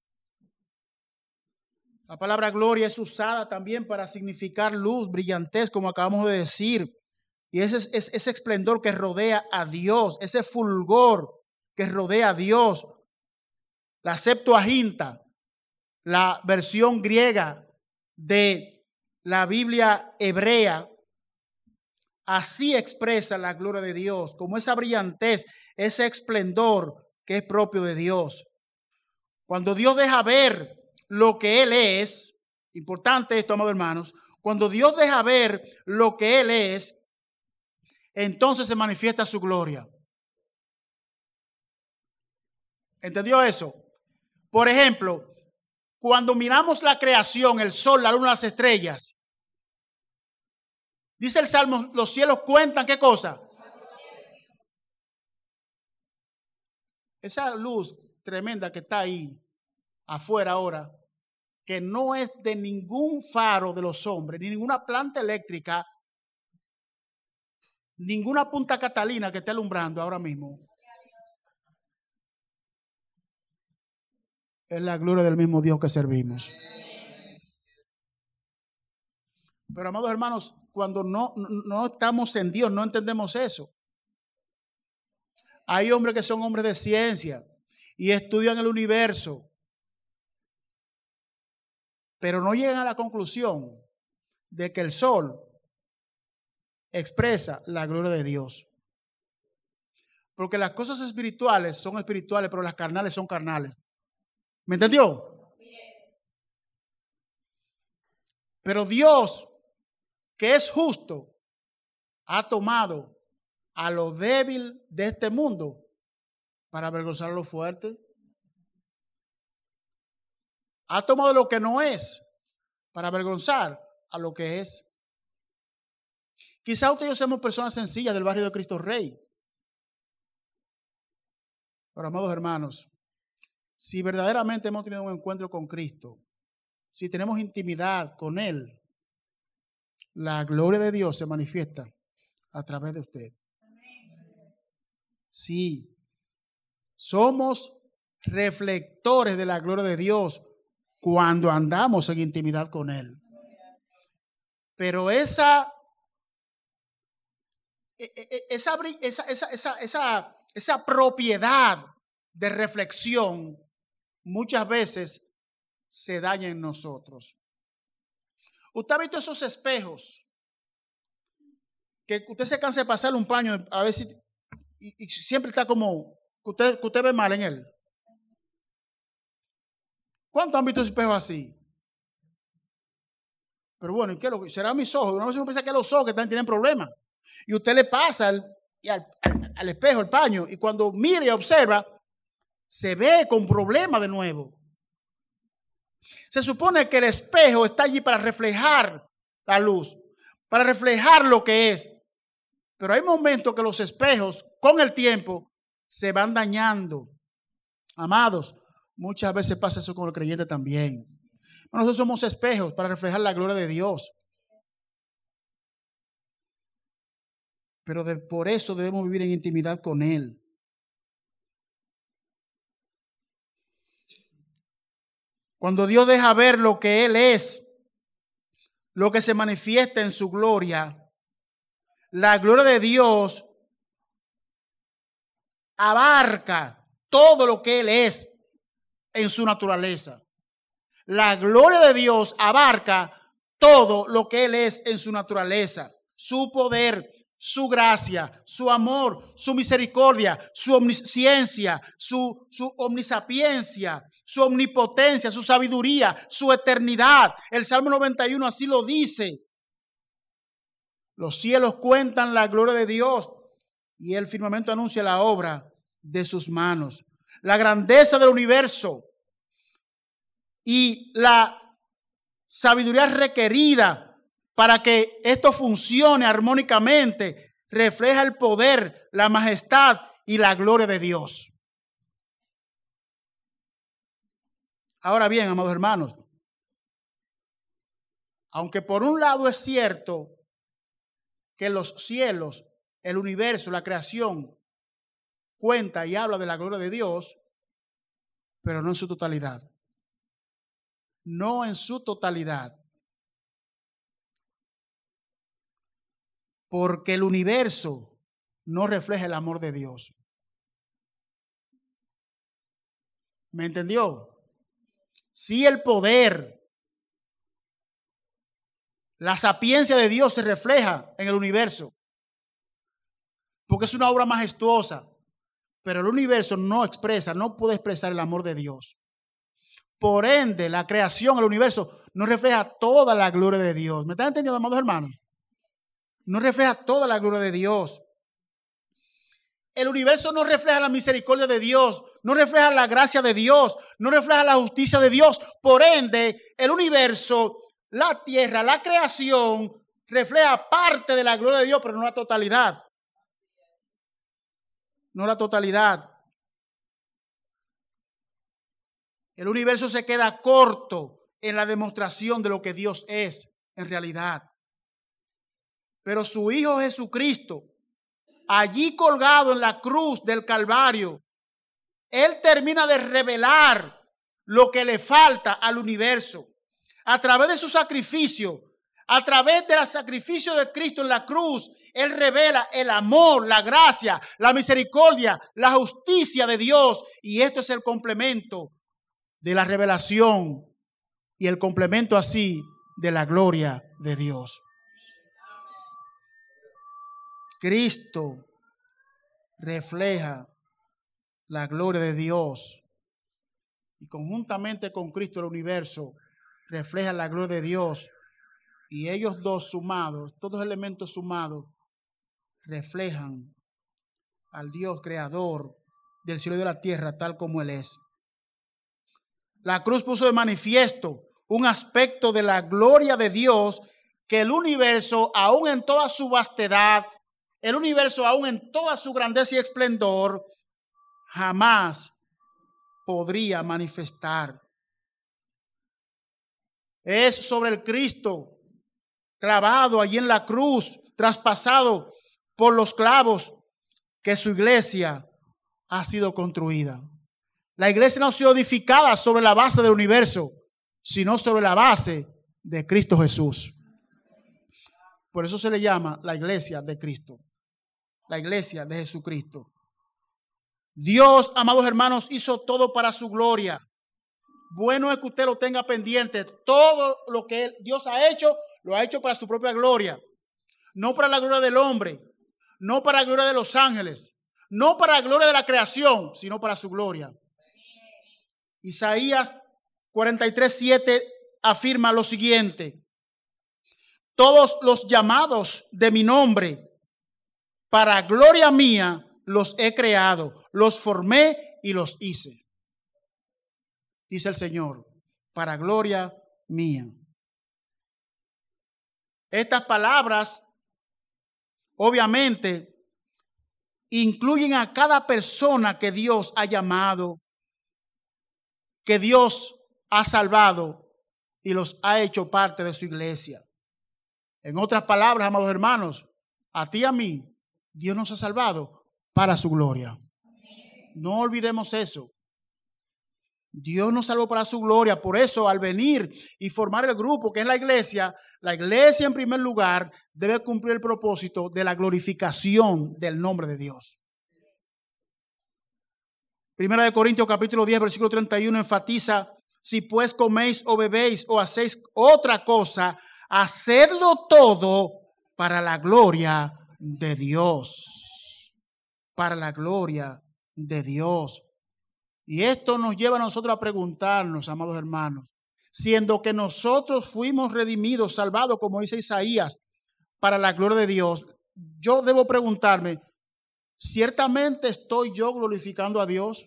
[SPEAKER 1] La palabra gloria es usada también para significar luz, brillantez, como acabamos de decir. Y ese esplendor que rodea a Dios, ese fulgor que rodea a Dios. La Septuaginta, la versión griega de la Biblia hebrea, así expresa la gloria de Dios, como esa brillantez, ese esplendor que es propio de Dios. Cuando Dios deja ver lo que Él es, importante esto, amados hermanos, cuando Dios deja ver lo que Él es, entonces se manifiesta su gloria. ¿Entendió eso? Por ejemplo, cuando miramos la creación, el sol, la luna, las estrellas, dice el Salmo, los cielos cuentan, ¿qué cosa? Esa luz tremenda que está ahí afuera ahora, que no es de ningún faro de los hombres, ni ninguna planta eléctrica, ninguna punta Catalina que esté alumbrando ahora mismo. Es la gloria del mismo Dios que servimos. Pero, amados hermanos, cuando no estamos en Dios, no entendemos eso. Hay hombres que son hombres de ciencia y estudian el universo, pero no llegan a la conclusión de que el sol expresa la gloria de Dios. Porque las cosas espirituales son espirituales, pero las carnales son carnales. ¿Me entendió? Pero Dios, que es justo, ha tomado a lo débil de este mundo para avergonzar a lo fuerte. Ha tomado lo que no es para avergonzar a lo que es. Quizá usted y yo seamos personas sencillas del barrio de Cristo Rey. Pero, amados hermanos, si verdaderamente hemos tenido un encuentro con Cristo, si tenemos intimidad con Él, la gloria de Dios se manifiesta a través de usted. Sí, somos reflectores de la gloria de Dios cuando andamos en intimidad con Él. Pero esa propiedad de reflexión muchas veces se daña en nosotros. ¿Usted ha visto esos espejos? Que usted se cansa de pasarle un paño a ver si y siempre está como que usted ve mal en él. ¿Cuántos han visto espejos así? Pero bueno, ¿qué será mis ojos? Una vez uno piensa que los ojos que tienen problemas. Y usted le pasa al espejo el paño y cuando mira y observa, se ve con problemas de nuevo. Se supone que el espejo está allí para reflejar la luz, para reflejar lo que es. Pero hay momentos que los espejos, con el tiempo, se van dañando. Amados, muchas veces pasa eso con el creyente también. Nosotros somos espejos para reflejar la gloria de Dios. Pero por eso debemos vivir en intimidad con Él. Cuando Dios deja ver lo que Él es, lo que se manifiesta en su gloria, la gloria de Dios abarca todo lo que Él es en su naturaleza. La gloria de Dios abarca todo lo que Él es en su naturaleza. Su poder, su gracia, su amor, su misericordia, su omnisciencia, su omnisapiencia, su omnipotencia, su sabiduría, su eternidad. El Salmo 91 así lo dice. Los cielos cuentan la gloria de Dios y el firmamento anuncia la obra de sus manos. La grandeza del universo y la sabiduría requerida para que esto funcione armónicamente refleja el poder, la majestad y la gloria de Dios. Ahora bien, amados hermanos, aunque por un lado es cierto que los cielos, el universo, la creación cuenta y habla de la gloria de Dios, pero no en su totalidad. No en su totalidad. Porque el universo no refleja el amor de Dios. ¿Me entendió? Sí, el poder, la sapiencia de Dios se refleja en el universo. Porque es una obra majestuosa. Pero el universo no puede expresar el amor de Dios. Por ende, la creación, el universo, no refleja toda la gloria de Dios. ¿Me están entendiendo, amados hermanos? No refleja toda la gloria de Dios. El universo no refleja la misericordia de Dios, no refleja la gracia de Dios, no refleja la justicia de Dios. Por ende, el universo, la tierra, la creación, refleja parte de la gloria de Dios, pero no la totalidad. No la totalidad. El universo se queda corto en la demostración de lo que Dios es en realidad. Pero su Hijo Jesucristo, allí colgado en la cruz del Calvario, Él termina de revelar lo que le falta al universo. A través de su sacrificio, a través del sacrificio de Cristo en la cruz, Él revela el amor, la gracia, la misericordia, la justicia de Dios. Y esto es el complemento de la revelación y el complemento así de la gloria de Dios. Cristo refleja la gloria de Dios y conjuntamente con Cristo el universo refleja la gloria de Dios y ellos dos sumados, todos elementos sumados reflejan al Dios creador del cielo y de la tierra tal como Él es. La cruz puso de manifiesto un aspecto de la gloria de Dios que el universo, aún en toda su vastedad, el universo aún en toda su grandeza y esplendor, jamás podría manifestar. Es sobre el Cristo clavado allí en la cruz, traspasado por los clavos, que su iglesia ha sido construida. La iglesia no ha sido edificada sobre la base del universo, sino sobre la base de Cristo Jesús. Por eso se le llama la iglesia de Cristo, la iglesia de Jesucristo. Dios, amados hermanos, hizo todo para su gloria. bueno es que usted lo tenga pendiente. Todo lo que Dios ha hecho, lo ha hecho para su propia gloria. No para la gloria del hombre, no para la gloria de los ángeles, no para la gloria de la creación, sino para su gloria. Isaías 43:7 afirma lo siguiente: todos los llamados de mi nombre, para gloria mía, los he creado, los formé y los hice. Dice el Señor, para gloria mía. Estas palabras, obviamente, incluyen a cada persona que Dios ha llamado, que Dios ha salvado y los ha hecho parte de su iglesia. En otras palabras, amados hermanos, a ti y a mí, Dios nos ha salvado para su gloria. No olvidemos eso. Dios nos salvó para su gloria. Por eso, al venir y formar el grupo que es la iglesia en primer lugar debe cumplir el propósito de la glorificación del nombre de Dios. Primera de Corintios capítulo 10 versículo 31 enfatiza: si pues coméis o bebéis o hacéis otra cosa, hacedlo todo para la gloria de Dios. Para la gloria de Dios. Y esto nos lleva a nosotros a preguntarnos, amados hermanos, siendo que nosotros fuimos redimidos, salvados, como dice Isaías, para la gloria de Dios, yo debo preguntarme, ¿ciertamente estoy yo glorificando a Dios?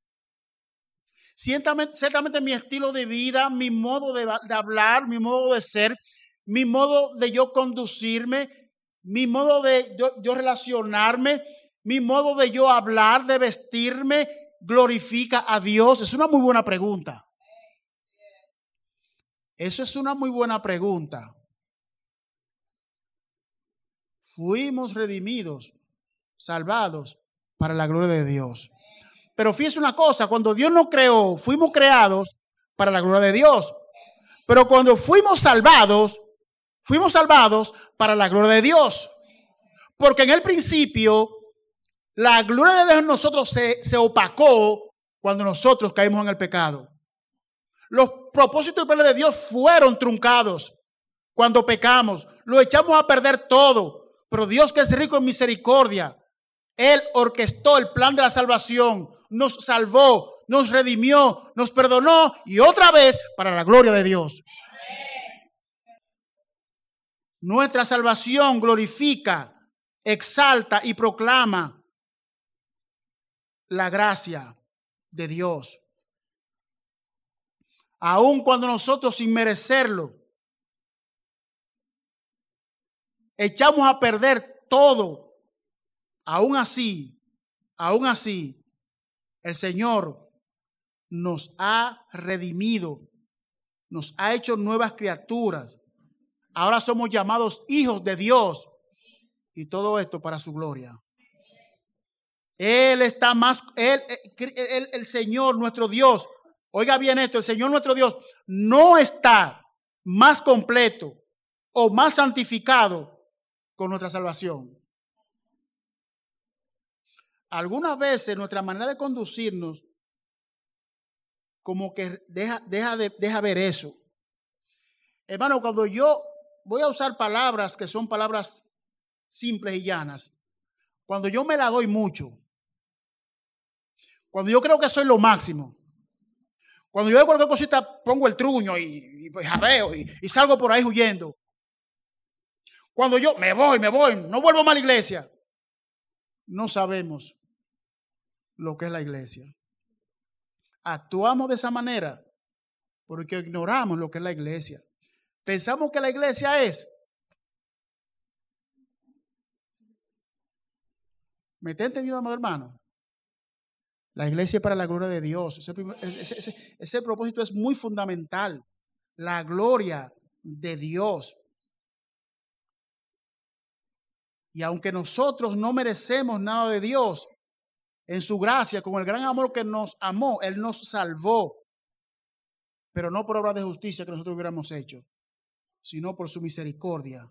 [SPEAKER 1] Ciertamente mi estilo de vida, mi modo de hablar, mi modo de ser, mi modo de yo conducirme, mi modo de yo relacionarme, mi modo de yo hablar, de vestirme, glorifica a Dios. Es una muy buena pregunta. Eso es una muy buena pregunta. Fuimos redimidos, salvados para la gloria de Dios. Pero fíjese una cosa, cuando Dios nos creó, fuimos creados para la gloria de Dios. Pero cuando fuimos salvados para la gloria de Dios. Porque en el principio, la gloria de Dios en nosotros se opacó cuando nosotros caímos en el pecado. Los propósitos y planes de Dios fueron truncados cuando pecamos. Lo echamos a perder todo. Pero Dios, que es rico en misericordia, Él orquestó el plan de la salvación, nos salvó, nos redimió, nos perdonó y otra vez para la gloria de Dios. Nuestra salvación glorifica, exalta y proclama la gracia de Dios. Aun cuando nosotros, sin merecerlo, echamos a perder todo, aún así, el Señor nos ha redimido, nos ha hecho nuevas criaturas. Ahora somos llamados hijos de Dios y todo esto para su gloria. Él está más, el Señor nuestro Dios, oiga bien esto, el Señor nuestro Dios no está más completo o más santificado con nuestra salvación. Algunas veces nuestra manera de conducirnos como que deja ver eso. Hermano, cuando yo voy a usar palabras que son palabras simples y llanas, cuando yo me la doy mucho, cuando yo creo que soy lo máximo, cuando yo veo cualquier cosita pongo el truño y jarreo y salgo por ahí huyendo. Cuando yo me voy, no vuelvo más a la iglesia. No sabemos lo que es la iglesia. Actuamos de esa manera porque ignoramos lo que es la iglesia. Pensamos que la iglesia es. ¿Me está entendiendo, amado hermano? La iglesia es para la gloria de Dios. Ese propósito es muy fundamental. La gloria de Dios. Y aunque nosotros no merecemos nada de Dios, en su gracia, con el gran amor que nos amó, Él nos salvó. Pero no por obra de justicia que nosotros hubiéramos hecho, sino por su misericordia.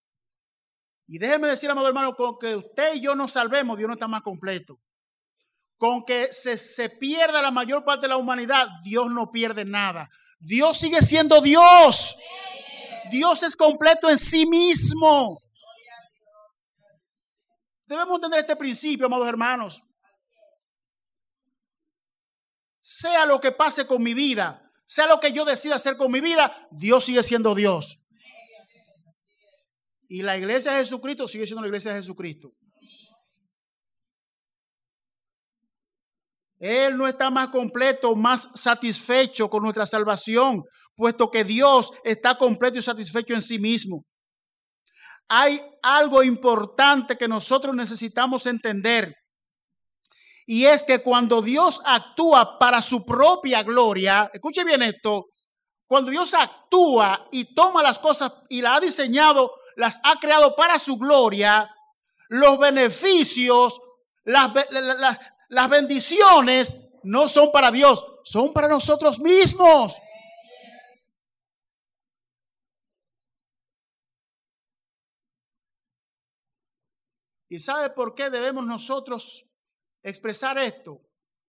[SPEAKER 1] Y déjeme decir, amado hermano, con que usted y yo nos salvemos, Dios no está más completo. con que se pierda la mayor parte de la humanidad, Dios no pierde nada. Dios sigue siendo Dios. Dios es completo en sí mismo. Debemos entender este principio, amados hermanos. Sea lo que pase con mi vida, sea lo que yo decida hacer con mi vida, Dios sigue siendo Dios. Y la iglesia de Jesucristo sigue siendo la iglesia de Jesucristo. Él no está más completo, más satisfecho con nuestra salvación, puesto que Dios está completo y satisfecho en sí mismo. Hay algo importante que nosotros necesitamos entender, y es que cuando Dios actúa para su propia gloria, escuche bien esto, cuando Dios actúa y toma las cosas y las ha diseñado, las ha creado para su gloria, los beneficios, las bendiciones no son para Dios, son para nosotros mismos. ¿Y sabe por qué debemos nosotros expresar esto?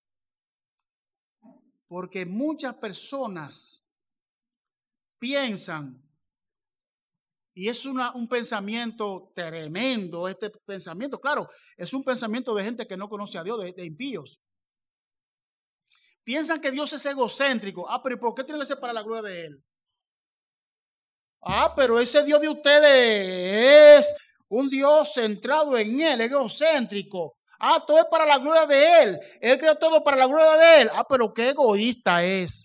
[SPEAKER 1] Porque muchas personas piensan, y es un pensamiento tremendo, este pensamiento, claro, es un pensamiento de gente que no conoce a Dios, de impíos. Piensan que Dios es egocéntrico. Pero ¿por qué tiene que ser para la gloria de Él? Pero ese Dios de ustedes es un Dios centrado en Él, egocéntrico. Todo es para la gloria de Él. Él creó todo para la gloria de Él. Pero qué egoísta es.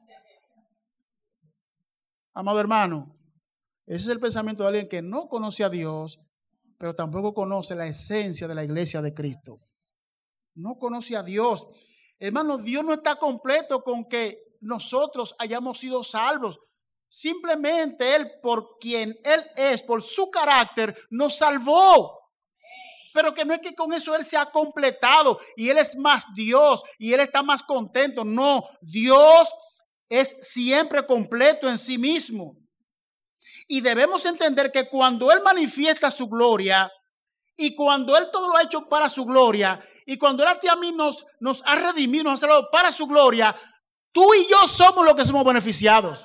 [SPEAKER 1] Amado hermano, ese es el pensamiento de alguien que no conoce a Dios, pero tampoco conoce la esencia de la iglesia de Cristo. No conoce a Dios. Hermano, Dios no está completo con que nosotros hayamos sido salvos. Simplemente Él, por quien Él es, por su carácter, nos salvó. Pero que no es que con eso Él se ha completado y Él es más Dios y Él está más contento. No, Dios es siempre completo en sí mismo. Y debemos entender que cuando Él manifiesta su gloria y cuando Él todo lo ha hecho para su gloria y cuando Él a ti y a mí nos ha redimido, nos ha salvado para su gloria, tú y yo somos los que somos beneficiados.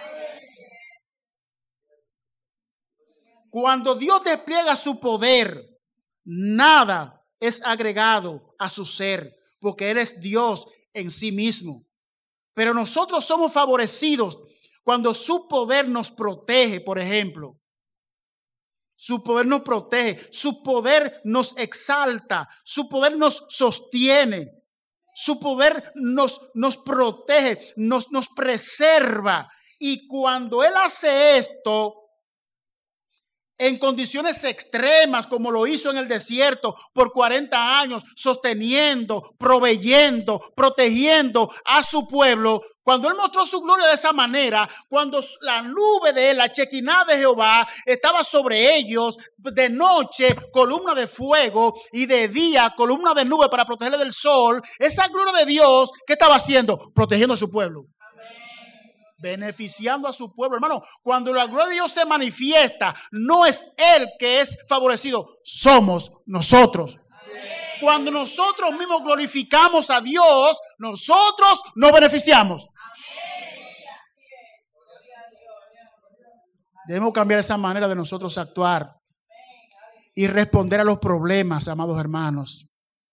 [SPEAKER 1] Cuando Dios despliega su poder, nada es agregado a su ser, porque Él es Dios en sí mismo. Pero nosotros somos favorecidos cuando su poder nos protege, por ejemplo. Su poder nos protege, su poder nos exalta, su poder nos sostiene, su poder nos protege, nos preserva. Y cuando Él hace esto, en condiciones extremas, como lo hizo en el desierto por 40 años, sosteniendo, proveyendo, protegiendo a su pueblo. Cuando Él mostró su gloria de esa manera, cuando la nube de Él, la Chequiná de Jehová, estaba sobre ellos, de noche columna de fuego y de día columna de nube para protegerle del sol, esa gloria de Dios, ¿qué estaba haciendo? Protegiendo a su pueblo. Beneficiando a su pueblo, hermano. Cuando la gloria de Dios se manifiesta, no es Él que es favorecido, somos nosotros. Cuando nosotros mismos glorificamos a Dios, nosotros nos beneficiamos. Debemos cambiar esa manera de nosotros actuar y responder a los problemas, amados hermanos.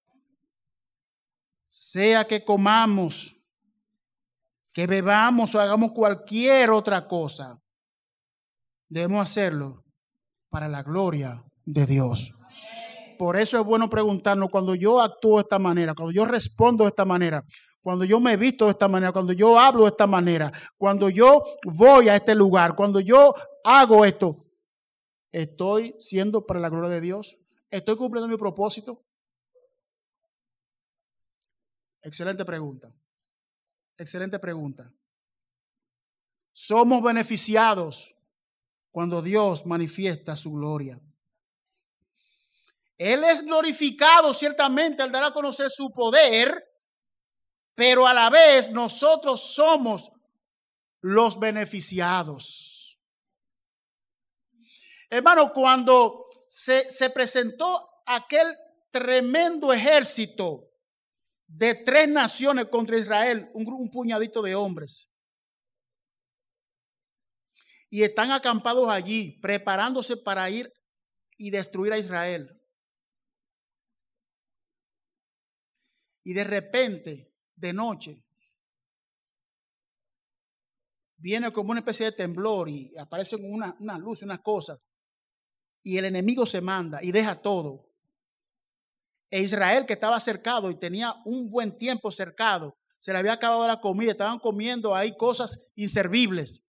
[SPEAKER 1] Sea que comamos, que bebamos o hagamos cualquier otra cosa, debemos hacerlo para la gloria de Dios. Por eso es bueno preguntarnos, cuando yo actúo de esta manera, cuando yo respondo de esta manera, cuando yo me visto de esta manera, cuando yo hablo de esta manera, cuando yo voy a este lugar, cuando yo hago esto, ¿estoy siendo para la gloria de Dios? ¿Estoy cumpliendo mi propósito? Excelente pregunta. Excelente pregunta. Somos beneficiados cuando Dios manifiesta su gloria. Él es glorificado ciertamente al dar a conocer su poder, pero a la vez nosotros somos los beneficiados. Hermano, cuando se presentó aquel tremendo ejército de 3 naciones contra Israel, un puñadito de hombres. Y están acampados allí, preparándose para ir y destruir a Israel. Y de repente, de noche, viene como una especie de temblor y aparecen una luz, unas cosas. Y el enemigo se manda y deja todo. E Israel, que estaba cercado y tenía un buen tiempo cercado, se le había acabado la comida, estaban comiendo ahí cosas inservibles.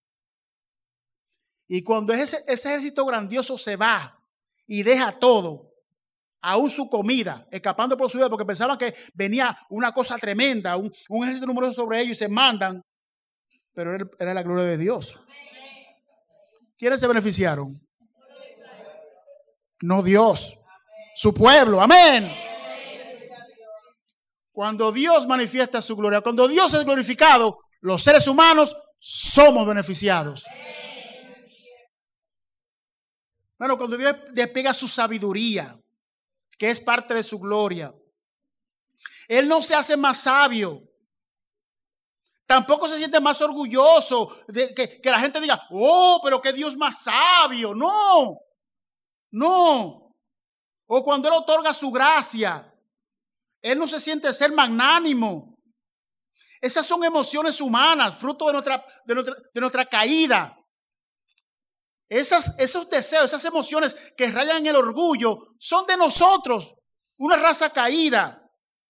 [SPEAKER 1] Y cuando ese ejército grandioso se va y deja todo, aún su comida, escapando por su vida, porque pensaban que venía una cosa tremenda, un ejército numeroso sobre ellos y se mandan, pero era la gloria de Dios. ¿Quiénes se beneficiaron? No Dios, su pueblo, amén. Cuando Dios manifiesta su gloria, cuando Dios es glorificado, los seres humanos somos beneficiados. Bueno, cuando Dios despliega su sabiduría, que es parte de su gloria, Él no se hace más sabio. Tampoco se siente más orgulloso de que la gente diga, oh, pero que Dios más sabio. No, no. O cuando Él otorga su gracia, Él no se siente ser magnánimo. Esas son emociones humanas, fruto de nuestra caída. Esos deseos, esas emociones que rayan en el orgullo, son de nosotros, una raza caída.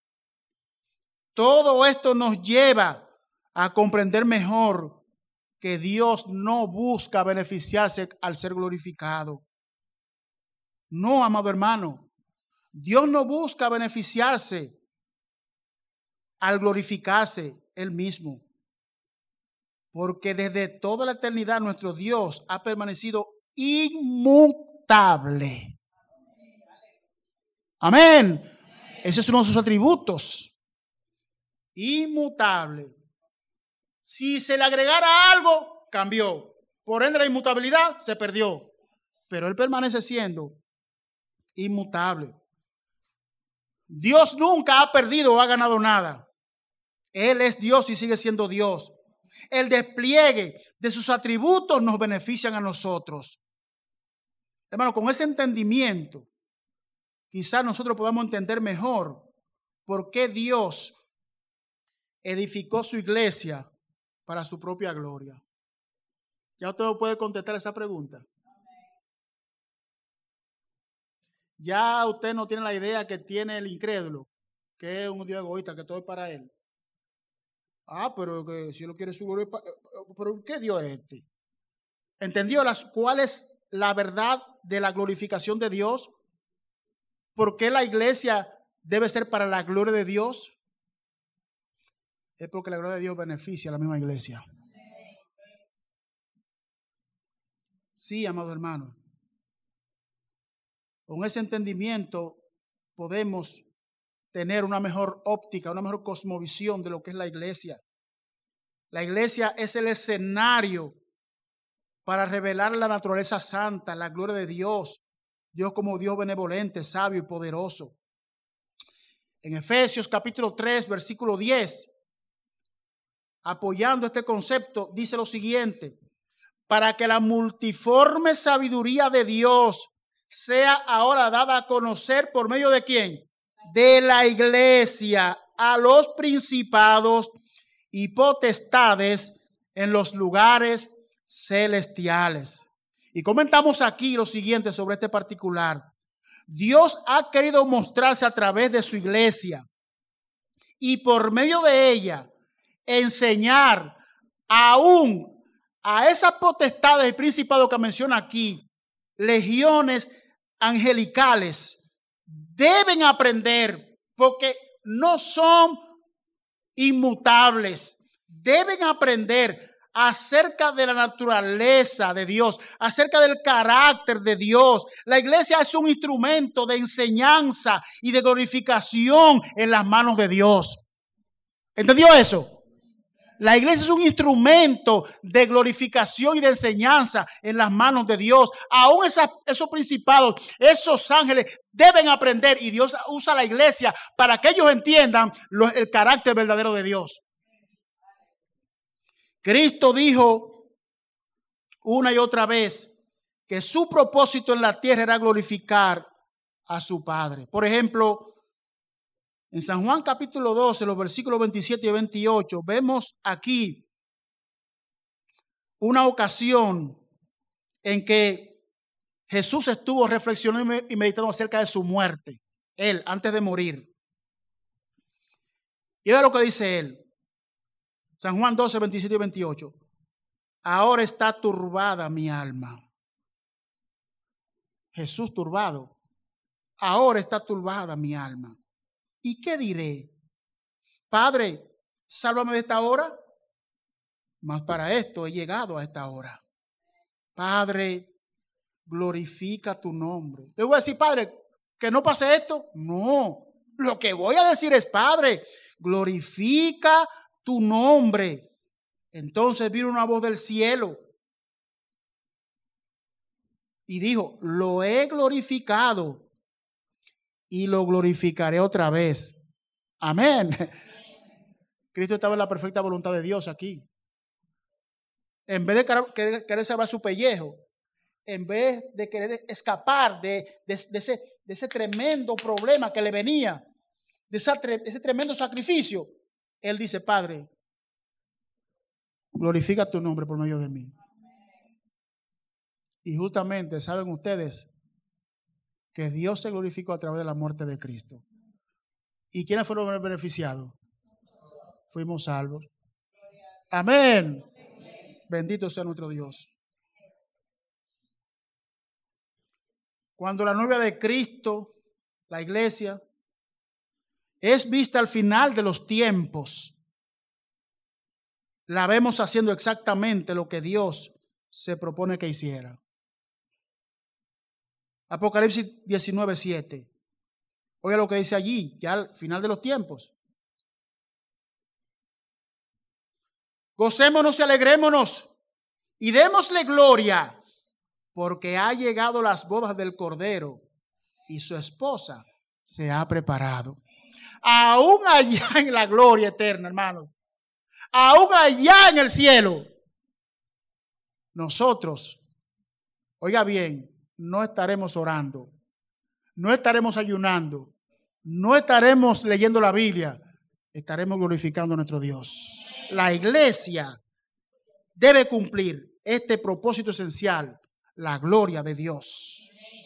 [SPEAKER 1] Todo esto nos lleva a comprender mejor que Dios no busca beneficiarse al ser glorificado. No, amado hermano, Dios no busca beneficiarse al glorificarse Él mismo. Porque desde toda la eternidad nuestro Dios ha permanecido inmutable. Amén. Ese es uno de sus atributos. Inmutable. Si se le agregara algo, cambió. Por ende, la inmutabilidad se perdió. Pero Él permanece siendo inmutable. Dios nunca ha perdido o ha ganado nada. Él es Dios y sigue siendo Dios. El despliegue de sus atributos nos benefician a nosotros. Hermano, con ese entendimiento, quizás nosotros podamos entender mejor por qué Dios edificó su iglesia para su propia gloria. ¿Ya usted puede contestar esa pregunta? Ya usted no tiene la idea que tiene el incrédulo, que es un Dios egoísta, que todo es para él. Ah, pero que si Él quiere su gloria, pero ¿qué Dios es este? ¿Entendió cuál es la verdad de la glorificación de Dios? ¿Por qué la iglesia debe ser para la gloria de Dios? Es porque la gloria de Dios beneficia a la misma iglesia. Sí, amado hermano. Con ese entendimiento podemos tener una mejor óptica, una mejor cosmovisión de lo que es la iglesia. La iglesia es el escenario para revelar la naturaleza santa, la gloria de Dios. Dios como Dios benevolente, sabio y poderoso. En Efesios capítulo 3, versículo 10, apoyando este concepto, dice lo siguiente: para que la multiforme sabiduría de Dios sea ahora dada a conocer por medio de ¿quién? De la iglesia a los principados y potestades en los lugares celestiales. Y comentamos aquí lo siguiente sobre este particular. Dios ha querido mostrarse a través de su iglesia y por medio de ella enseñar aún a esas potestades y principados que menciona aquí, legiones angelicales, deben aprender, porque no son inmutables. Deben aprender acerca de la naturaleza de Dios, acerca del carácter de Dios. La iglesia es un instrumento de enseñanza y de glorificación en las manos de Dios. ¿Entendió eso? La iglesia es un instrumento de glorificación y de enseñanza en las manos de Dios. Aún esos principados, esos ángeles deben aprender, y Dios usa la iglesia para que ellos entiendan el carácter verdadero de Dios. Cristo dijo una y otra vez que su propósito en la tierra era glorificar a su Padre. Por ejemplo, en San Juan capítulo 12, los versículos 27 y 28, vemos aquí una ocasión en que Jesús estuvo reflexionando y meditando acerca de su muerte, él, antes de morir. Y vea lo que dice él. San Juan 12, 27 y 28. Ahora está turbada mi alma. Jesús turbado. Ahora está turbada mi alma. ¿Y qué diré? Padre, sálvame de esta hora. Mas para esto he llegado a esta hora. Padre, glorifica tu nombre. Le voy a decir, Padre, que no pase esto. No, lo que voy a decir es, Padre, glorifica tu nombre. Entonces vino una voz del cielo y dijo, lo he glorificado y lo glorificaré otra vez. Amén. Cristo estaba en la perfecta voluntad de Dios aquí. En vez de querer salvar su pellejo, en vez de querer escapar de ese tremendo problema que le venía, de ese tremendo sacrificio, Él dice, Padre, glorifica tu nombre por medio de mí. Y justamente, ¿saben ustedes que Dios se glorificó a través de la muerte de Cristo? ¿Y quiénes fueron beneficiados? Fuimos salvos. Amén. Bendito sea nuestro Dios. Cuando la novia de Cristo, la iglesia, es vista al final de los tiempos, la vemos haciendo exactamente lo que Dios se propone que hiciera. Apocalipsis 19:7. Oiga lo que dice allí, ya al final de los tiempos. Gocémonos y alegrémonos y démosle gloria, porque ha llegado las bodas del Cordero y su esposa se ha preparado. Aún allá en la gloria eterna, hermano, aún allá en el cielo, nosotros, oiga bien, no estaremos orando, no estaremos ayunando, no estaremos leyendo la Biblia, estaremos glorificando a nuestro Dios. La iglesia debe cumplir este propósito esencial, la gloria de Dios.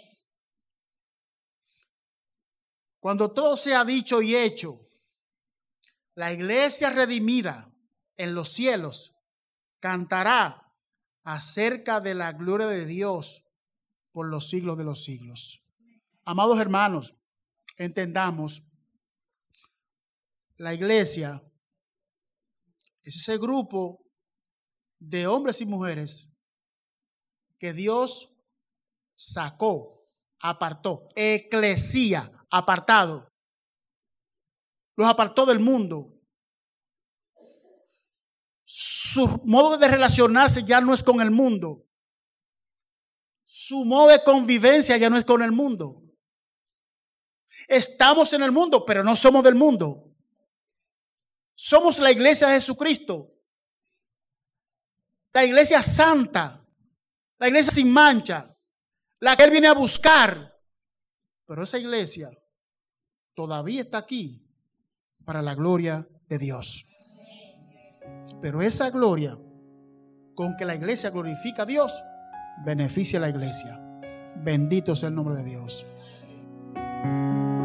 [SPEAKER 1] Cuando todo sea dicho y hecho, la iglesia redimida en los cielos cantará acerca de la gloria de Dios por los siglos de los siglos. Amados hermanos, entendamos, la iglesia es ese grupo de hombres y mujeres que Dios sacó, apartó, eclesía, apartado. Los apartó del mundo. Su modo de relacionarse ya no es con el mundo. Su modo de convivencia ya no es con el mundo. Estamos en el mundo, pero no somos del mundo. Somos la iglesia de Jesucristo. La iglesia santa. La iglesia sin mancha. La que Él viene a buscar. Pero esa iglesia todavía está aquí para la gloria de Dios. Pero esa gloria con que la iglesia glorifica a Dios, beneficia a la iglesia. Bendito sea el nombre de Dios.